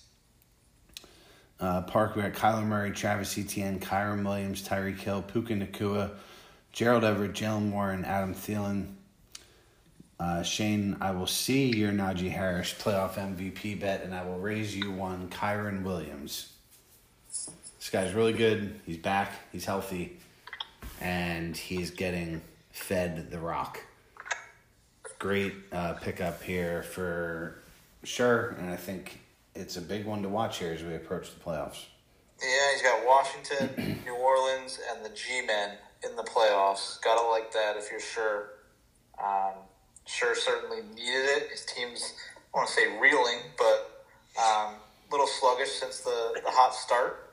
Park, we got Kyler Murray, Travis Etienne, Kyron Williams, Tyreek Hill, Puka Nacua, Gerald Everett, Jalen Warren, and Adam Thielen. Shane, I will see your Najee Harris playoff MVP bet, and I will raise you one Kyron Williams. This guy's really good. He's back. He's healthy. And he's getting fed the rock. Great pickup here for sure. And I think it's a big one to watch here as we approach the playoffs. Yeah, he's got Washington, New Orleans, and the G-Men in the playoffs. Gotta like that if you're sure. Sure certainly needed it. His team's, I want to say reeling, but a little sluggish since the hot start.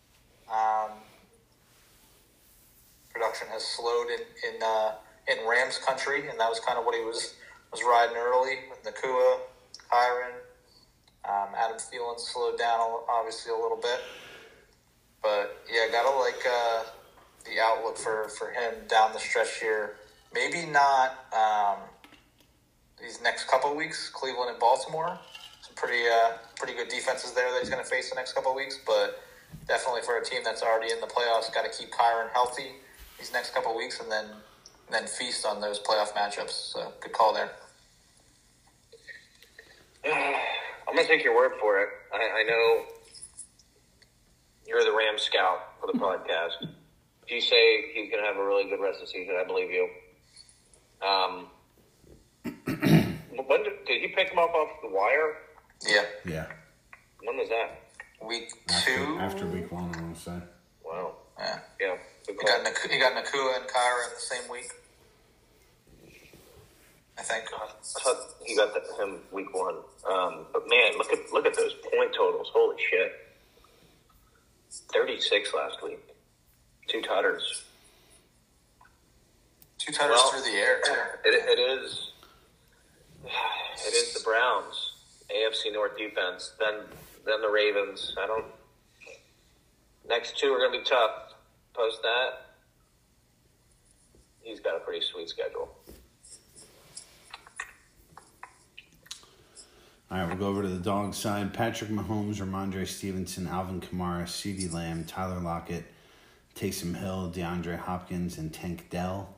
Production has slowed in Rams country, and that was kind of what he was riding early with Nacua, Kyron. Adam Thielen slowed down obviously a little bit. But, yeah, gotta like the outlook for him down the stretch here. Maybe not these next couple of weeks, Cleveland and Baltimore. Some pretty good defenses there that he's going to face the next couple of weeks. But definitely for a team that's already in the playoffs, got to keep Kyron healthy these next couple of weeks and then feast on those playoff matchups. So, good call there. I'm going to take your word for it. I know you're the Rams scout for the podcast. If you say he's going to have a really good rest of the season, I believe you. When did you pick him up off the wire? Yeah. When was that? Week 2. After week 1, I want to say. Wow. Yeah. Yeah. He got Nacua and Kyra in the same week. I think. I thought he got him week 1. But man, look at those point totals. Holy shit. 36 last week. 2 tutters. 2 tutters through the air too. It is the Browns, AFC North defense, then the Ravens. Next 2 are going to be tough. Post that, he's got a pretty sweet schedule. All right, we'll go over to the dog side. Patrick Mahomes, Ramondre Stevenson, Alvin Kamara, CeeDee Lamb, Tyler Lockett, Taysom Hill, DeAndre Hopkins, and Tank Dell.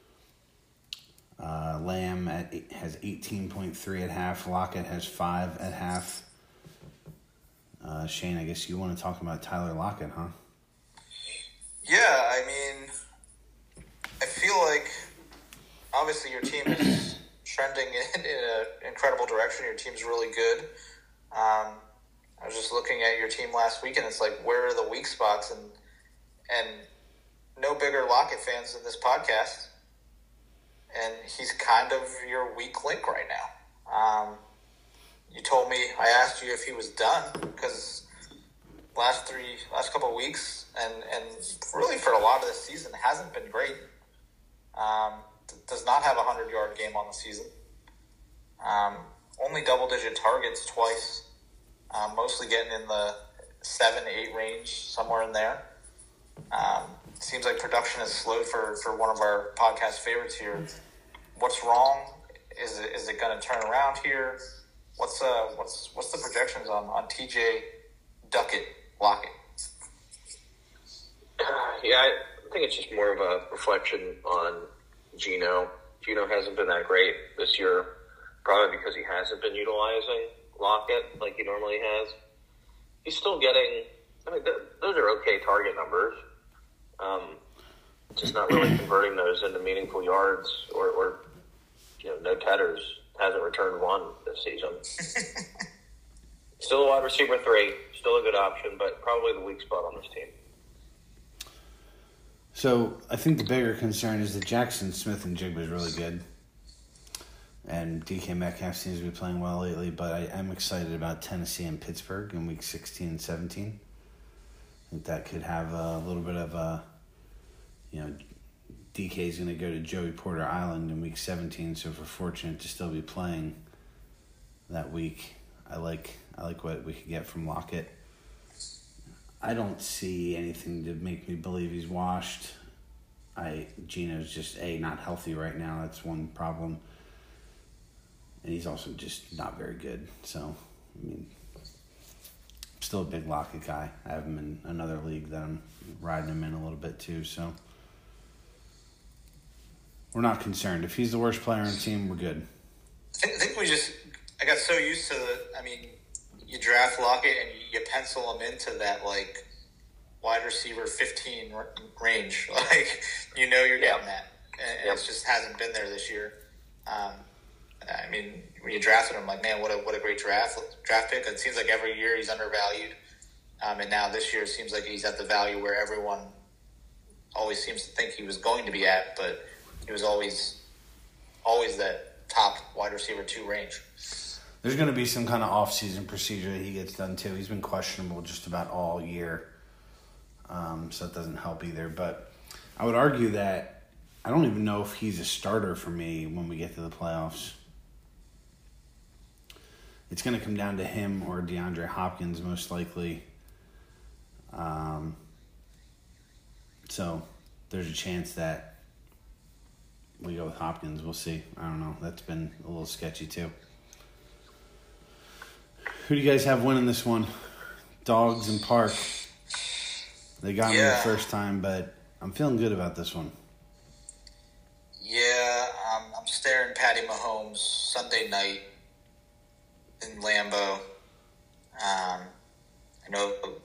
Lamb has 18.3 at half. Lockett has 5 at half. Shane, I guess you want to talk about Tyler Lockett, huh? Yeah, I mean, I feel like obviously your team is trending in an incredible direction. Your team's really good. I was just looking at your team last week, and it's like, where are the weak spots? And no bigger Lockett fans in this podcast. And he's kind of your weak link right now. You told me, I asked you if he was done, because last couple of weeks, and really for a lot of this season, hasn't been great. Does not have a 100-yard game on the season. Only double-digit targets twice. Mostly getting in the 7-8 range, somewhere in there. Seems like production has slowed for one of our podcast favorites here. What's wrong? Is it going to turn around here? What's the projections on TJ Duckett Lockett? Yeah, I think it's just more of a reflection on Geno. Geno hasn't been that great this year, probably because he hasn't been utilizing Lockett like he normally has. He's still getting, those are okay target numbers. Just not really converting those into meaningful yards or no tethers. Hasn't returned one this season. Still a wide receiver 3. Still a good option, but probably the weak spot on this team. So I think the bigger concern is that Jackson Smith and Jigba is really good. And DK Metcalf seems to be playing well lately, but I am excited about Tennessee and Pittsburgh in week 16 and 17. I think that could have a little bit of a, DK is going to go to Joey Porter Island in week 17, so if we're fortunate to still be playing that week, I like what we could get from Lockett. I don't see anything to make me believe he's washed. Gino's just, not healthy right now. That's one problem. And he's also just not very good. So, I'm still a big Lockett guy. I have him in another league that I'm riding him in a little bit too. So, we're not concerned. If he's the worst player on the team, we're good. I think I got so used to you draft Lockett and you pencil him into that, wide receiver 15 range. You're getting that. And it just hasn't been there this year. When you drafted him, man, what a great draft pick. It seems like every year he's undervalued. And now this year it seems like he's at the value where everyone always seems to think he was going to be at, but he was always that top wide receiver 2 range. There's going to be some kind of off-season procedure that he gets done too. He's been questionable just about all year, so it doesn't help either. But I would argue that I don't even know if he's a starter for me when we get to the playoffs. It's going to come down to him or DeAndre Hopkins most likely. So there's a chance that we go with Hopkins. We'll see. I don't know. That's been a little sketchy too. Who do you guys have winning this one? Dogs and Park. They got me the first time, but I'm feeling good about this one. Yeah, I'm staring Patty Mahomes Sunday night in Lambeau. I know it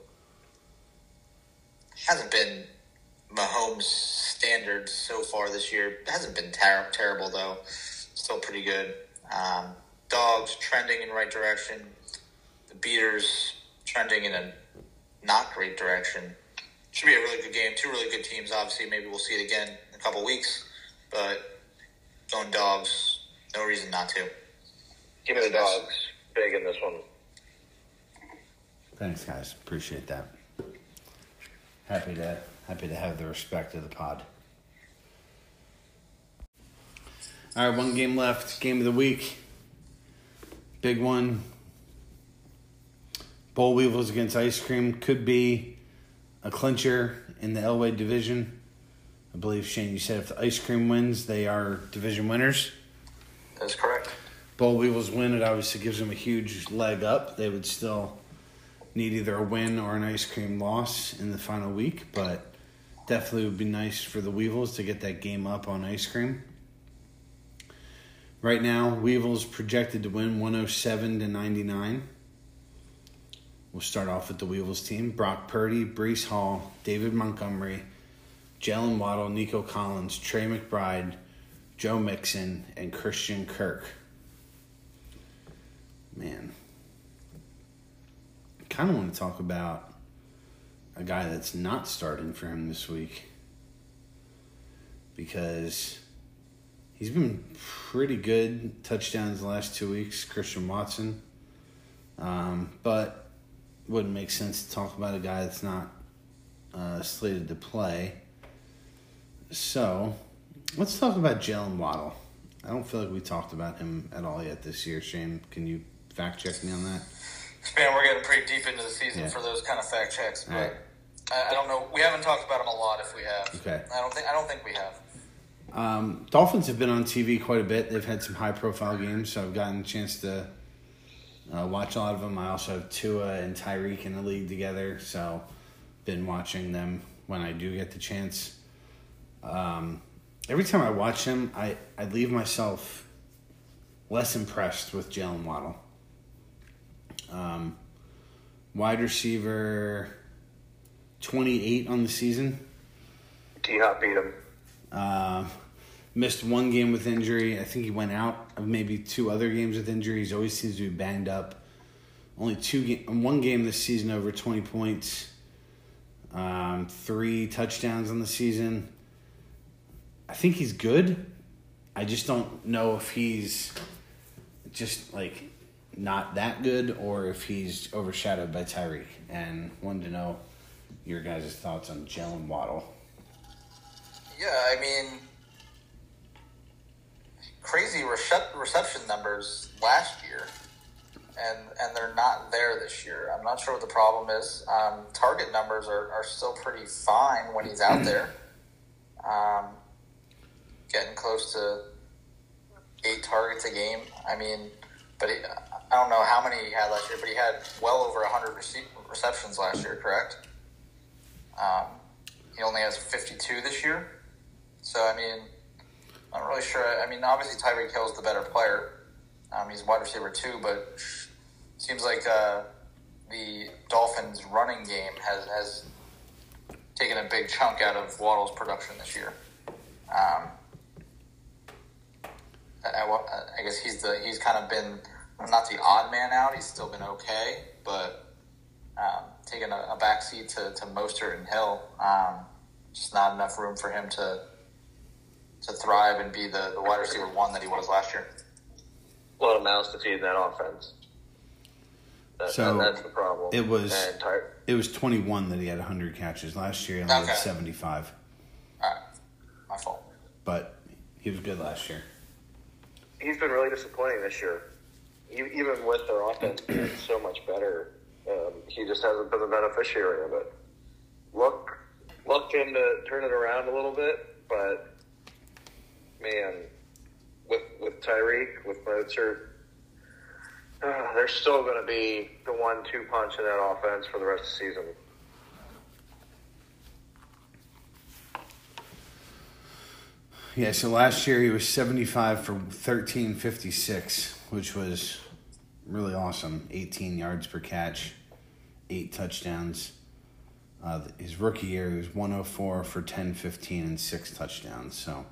hasn't been Mahomes' standards so far this year. It hasn't been terrible, though. Still pretty good. Dogs trending in the right direction. The Beaters trending in a not great direction. Should be a really good game. 2 really good teams, obviously. Maybe we'll see it again in a couple weeks. But going Dogs, no reason not to. Give me the Dogs. Big in this one. Thanks, guys. Appreciate that. Happy to have the respect of the pod. All right, 1 game left. Game of the week. Big one. Boll Weevils against Ice Cream. Could be a clincher in the Elway division. I believe, Shane, you said if the Ice Cream wins, they are division winners. That's correct. Boll Weevils win, it obviously gives them a huge leg up. They would still need either a win or an Ice Cream loss in the final week, but definitely would be nice for the Weevils to get that game up on Ice Cream. Right now, Weevils projected to win 107-99. We'll start off with the Weevils team. Brock Purdy, Breece Hall, David Montgomery, Jalen Waddle, Nico Collins, Trey McBride, Joe Mixon, and Christian Kirk. Man. I kind of want to talk about a guy that's not starting for him this week, because he's been pretty good. Touchdowns the last 2 weeks, Christian Watson. But wouldn't make sense to talk about a guy that's not slated to play. So, let's talk about Jalen Waddle. I don't feel like we talked about him at all yet this year. Shane, can you fact check me on that? Man, we're getting pretty deep into the season for those kind of fact checks, but right. I don't know. We haven't talked about him a lot. If we have, okay. I don't think we have. Dolphins have been on TV quite a bit. They've had some high-profile games, so I've gotten a chance to watch a lot of them. I also have Tua and Tyreek in the league together, so been watching them when I do get the chance. Every time I watch him, I leave myself less impressed with Jalen Waddle. Wide receiver 28 on the season. T-Hop beat him. Missed one game with injury. I think he went out of maybe 2 other games with injuries. Always seems to be banged up. Only one game this season over 20 points. 3 touchdowns on the season. I think he's good. I just don't know if he's just like not that good or if he's overshadowed by Tyreek. And wanted to know your guys' thoughts on Jalen Waddle. Yeah, I mean, crazy reception numbers last year, and they're not there this year. I'm not sure what the problem is. Target numbers are still pretty fine when he's out there. Getting close to 8 targets a game. I mean, but I don't know how many he had last year, but he had well over 100 receptions last year, correct? He only has 52 this year. So, I mean, I'm not really sure. I mean, obviously Tyreek Hill is the better player. He's wide receiver 2, but seems like the Dolphins' running game has taken a big chunk out of Waddle's production this year. I guess he's kind of been not the odd man out. He's still been okay, but taking a backseat to Mostert and Hill, just not enough room for him to thrive and be the wide receiver 1 that he was last year. A lot of mouths to feed in that offense. That's the problem. It was 21 that he had 100 catches last year, and he had 75. All right, my fault. But he was good last year. He's been really disappointing this year. Even with their offense being so much better, he just hasn't been the beneficiary of it. Looked him to turn it around a little bit, but man, with Tyreek, with Mostert, they're still going to be the 1-2 punch in that offense for the rest of the season. Yeah, so last year he was 75 for 1356, which was really awesome. 18 yards per catch, 8 touchdowns. His rookie year, he was 104 for 1015 and 6 touchdowns. So,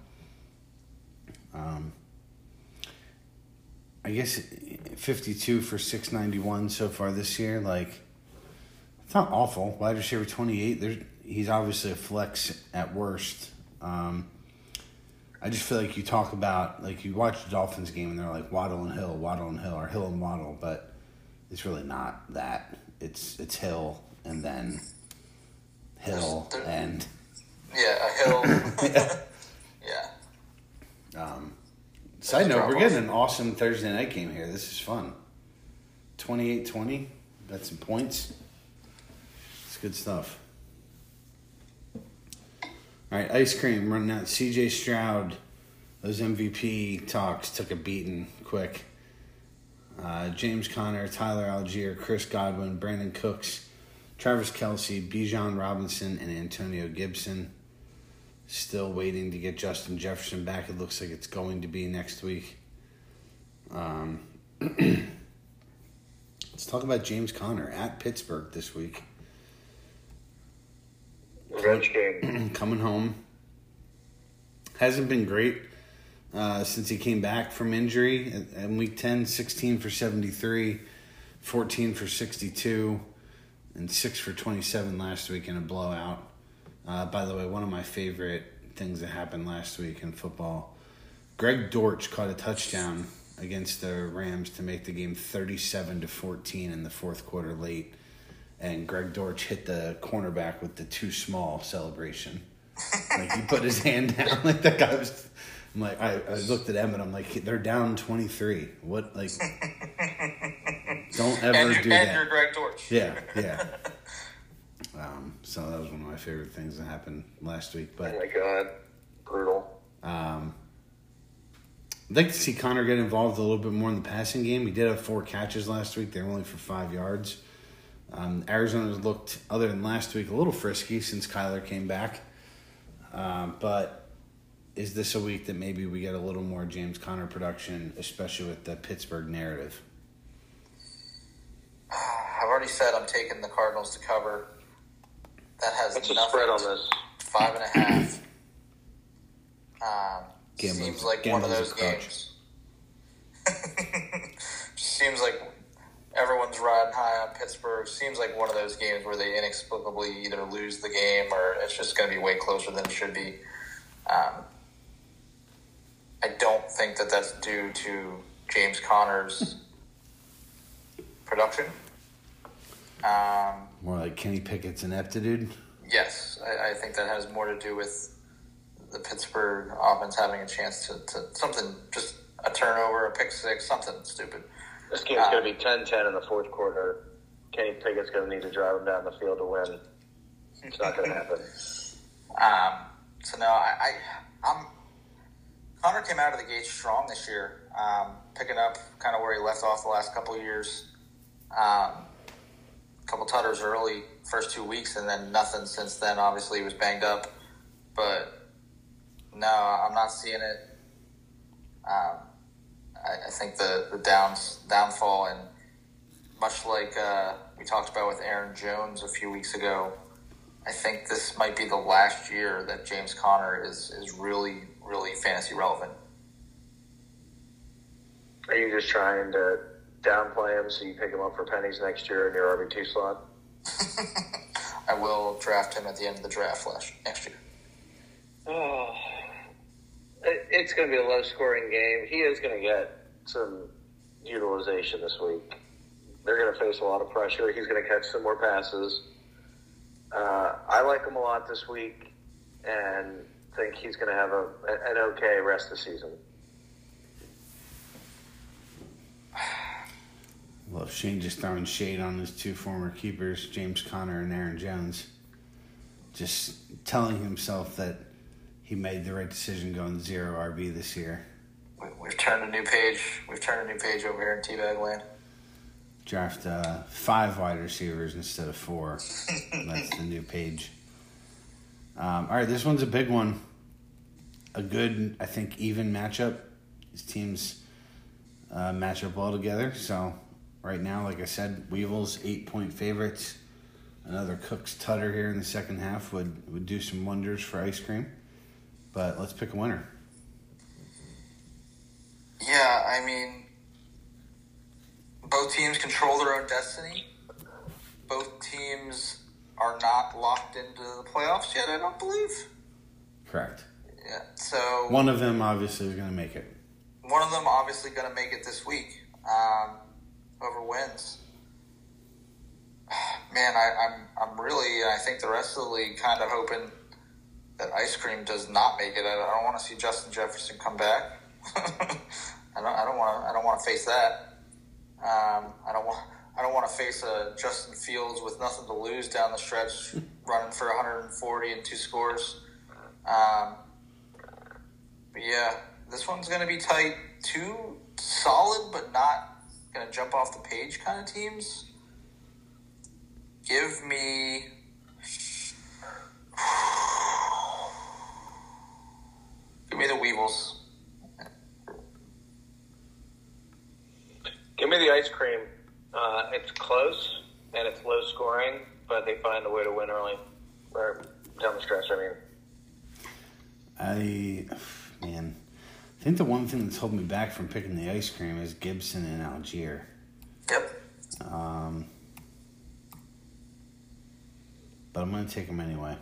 I guess 52 for 691 so far this year. Like, it's not awful. Wide receiver 28. He's obviously a flex at worst. I just feel like you talk about, like, you watch the Dolphins game and they're like Waddle and Hill, or Hill and Waddle, but it's really not that. It's Hill and then Hill and... Yeah, a Hill. Yeah. Side note, we're getting an awesome Thursday night game here. This is fun. 28-20. Got some points. It's good stuff. All right, ice cream running out. C.J. Stroud, those MVP talks took a beating quick. James Conner, Tyler Algier, Chris Godwin, Brandon Cooks, Travis Kelce, Bijan Robinson, and Antonio Gibson. Still waiting to get Justin Jefferson back. It looks like it's going to be next week. Let's talk about James Conner at Pittsburgh this week. Revenge game. Coming home. Hasn't been great since he came back from injury. In week 10, 16 for 73, 14 for 62, and 6 for 27 last week in a blowout. By the way, one of my favorite things that happened last week in football, Greg Dortch caught a touchdown against the Rams to make the game 37-14 in the fourth quarter late. And Greg Dortch hit the cornerback with the too small celebration. Like, he put his hand down. Like, that guy was... I'm like, I looked at Emmett. I'm like, they're down 23. What, like... Don't ever do that. And you're Greg Dortch. Yeah. So that was one of my favorite things that happened last week. But oh, my God. Brutal. I'd like to see Connor get involved a little bit more in the passing game. He did have 4 catches last week. They were only for 5 yards. Arizona's looked, other than last week, a little frisky since Kyler came back. But is this a week that maybe we get a little more James Conner production, especially with the Pittsburgh narrative? I've already said I'm taking the Cardinals to cover. That has What's the nothing. spread on this? 5.5. Seems like one of those games. Seems like everyone's riding high on Pittsburgh. Seems like one of those games where they inexplicably either lose the game or it's just going to be way closer than it should be. I don't think that that's due to James Conner's production. More like Kenny Pickett's ineptitude? Yes, I think that has more to do with the Pittsburgh offense having a chance to something, just a turnover, a pick six, something stupid. This game's going to be 10-10 in the fourth quarter. Kenny Pickett's going to need to drive him down the field to win. It's not going to happen. So no, I'm Conner came out of the gate strong this year, picking up kind of where he left off the last couple of years. Couple tutters early, first 2 weeks, and then nothing since then. Obviously, he was banged up, but no, I'm not seeing it. I think the downfall, and much like we talked about with Aaron Jones a few weeks ago, I think this might be the last year that James Conner is really, really fantasy relevant. Are you just trying to downplay him so you pick him up for pennies next year in your RB2 slot? I will draft him at the end of the draft next year. Oh, it's going to be a low-scoring game. He is going to get some utilization this week. They're going to face a lot of pressure. He's going to catch some more passes. I like him a lot this week and think he's going to have an okay rest of the season. Well, Shane just throwing shade on his two former keepers, James Conner and Aaron Jones. Just telling himself that he made the right decision going 0 RB this year. We've turned a new page. We've turned a new page over here in Teabag Land. Draft 5 wide receivers instead of 4. That's the new page. All right, this one's a big one. A good, I think, even matchup. These teams match up well together. So right now, like I said, Weevils 8-point favorites. Another Cook's Tutter here in the second half would do some wonders for ice cream. But let's pick a winner. Yeah, I mean, both teams control their own destiny. Both teams are not locked into the playoffs yet, I don't believe. Correct. Yeah, so one of them obviously is going to make it. One of them obviously going to make it this week. Whoever wins. Man, I'm really, I think the rest of the league kind of hoping that Ice Cream does not make it. I don't want to see Justin Jefferson come back. I don't want to face that. I don't want to face a Justin Fields with nothing to lose down the stretch, running for 140 and 2 scores. But yeah, this one's going to be tight. 2 solid but not going to jump off the page kind of teams. Give me the Weevils. Give me the Ice Cream. It's close and it's low scoring, but they find a way to win early or down the stretch. I think the one thing that's holding me back from picking the Ice Cream is Gibson and Algier. Yep. But I'm going to take them anyway.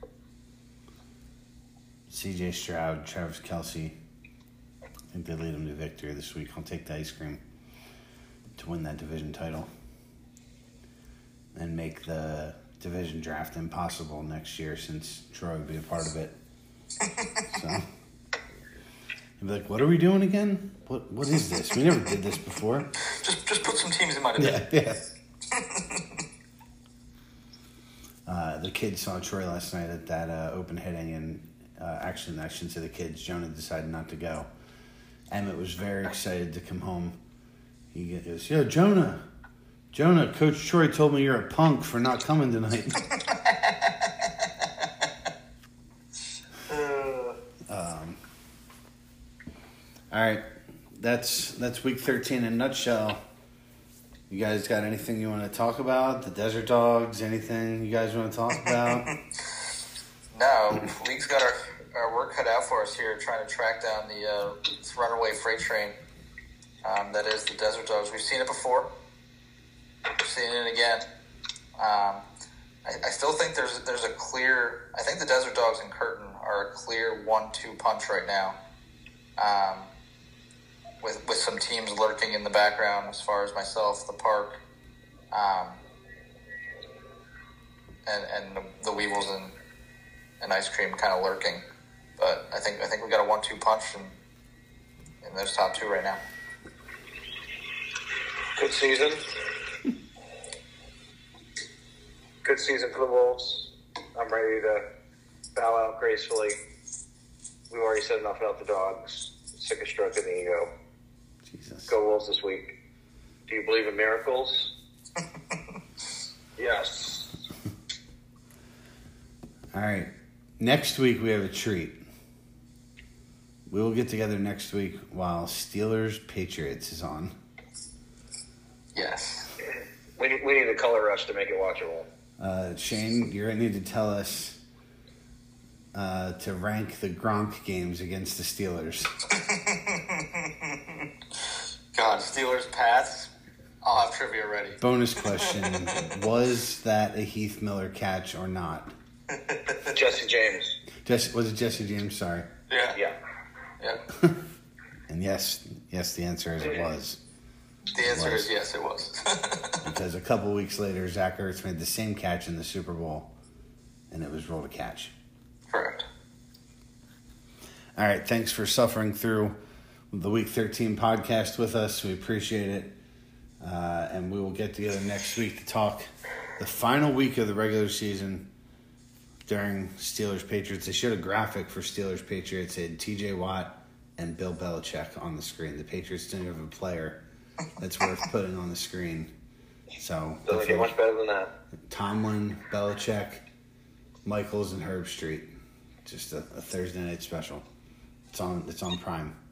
C.J. Stroud, Travis Kelce. I think they lead them to victory this week. I'll take the Ice Cream to win that division title and make the division draft impossible next year since Troy would be a part of it. So you'd be like, what are we doing again? What is this? We never did this before. Just put some teams in my division. Yeah. The kids saw Troy last night at that open hitting, and actually, I shouldn't say the kids. Jonah decided not to go. Emmett was very excited to come home. He goes, "Yo, Jonah, Coach Troy told me you're a punk for not coming tonight." All right, that's week 13 in a nutshell. You guys got anything you want to talk about? The Desert Dogs? Anything you guys want to talk about? No, League's got our work cut out for us here, trying to track down the runaway freight train that is the Desert Dogs. We've seen it before. We're seeing it again. I still think there's a clear. I think the Desert Dogs and Curtin are a clear 1-2 punch right now. With some teams lurking in the background, as far as myself, the Park, and the Weevils and Ice Cream kind of lurking. But I think we got a 1-2 punch in those top two right now. Good season. Good season for the Wolves. I'm ready to bow out gracefully. We've already said enough about the Dogs. Sick of stroking the ego. Jesus. Go Wolves this week. Do you believe in miracles? Yes. All right. Next week we have a treat. We will get together next week while Steelers Patriots is on. Yes. We need a color rush to make it watchable. Shane, you're going to need to tell us to rank the Gronk games against the Steelers. God, Steelers Pats. I'll have trivia ready. Bonus question. Was that a Heath Miller catch or not? Jesse James. Was it Jesse James? Sorry. Yeah. And yes, the answer is it was. The answer is yes, it was. Because a couple weeks later, Zach Ertz made the same catch in the Super Bowl, and it was ruled a catch. Correct. All right, thanks for suffering through the Week 13 podcast with us. We appreciate it. And we will get together next week to talk the final week of the regular season during Steelers-Patriots. They showed a graphic for Steelers-Patriots. It had T.J. Watt and Bill Belichick on the screen. The Patriots didn't have a player that's worth putting on the screen. So Doesn't get much better than that. Tomlin, Belichick, Michaels, and Herb Street. Just a Thursday night special. It's on Prime.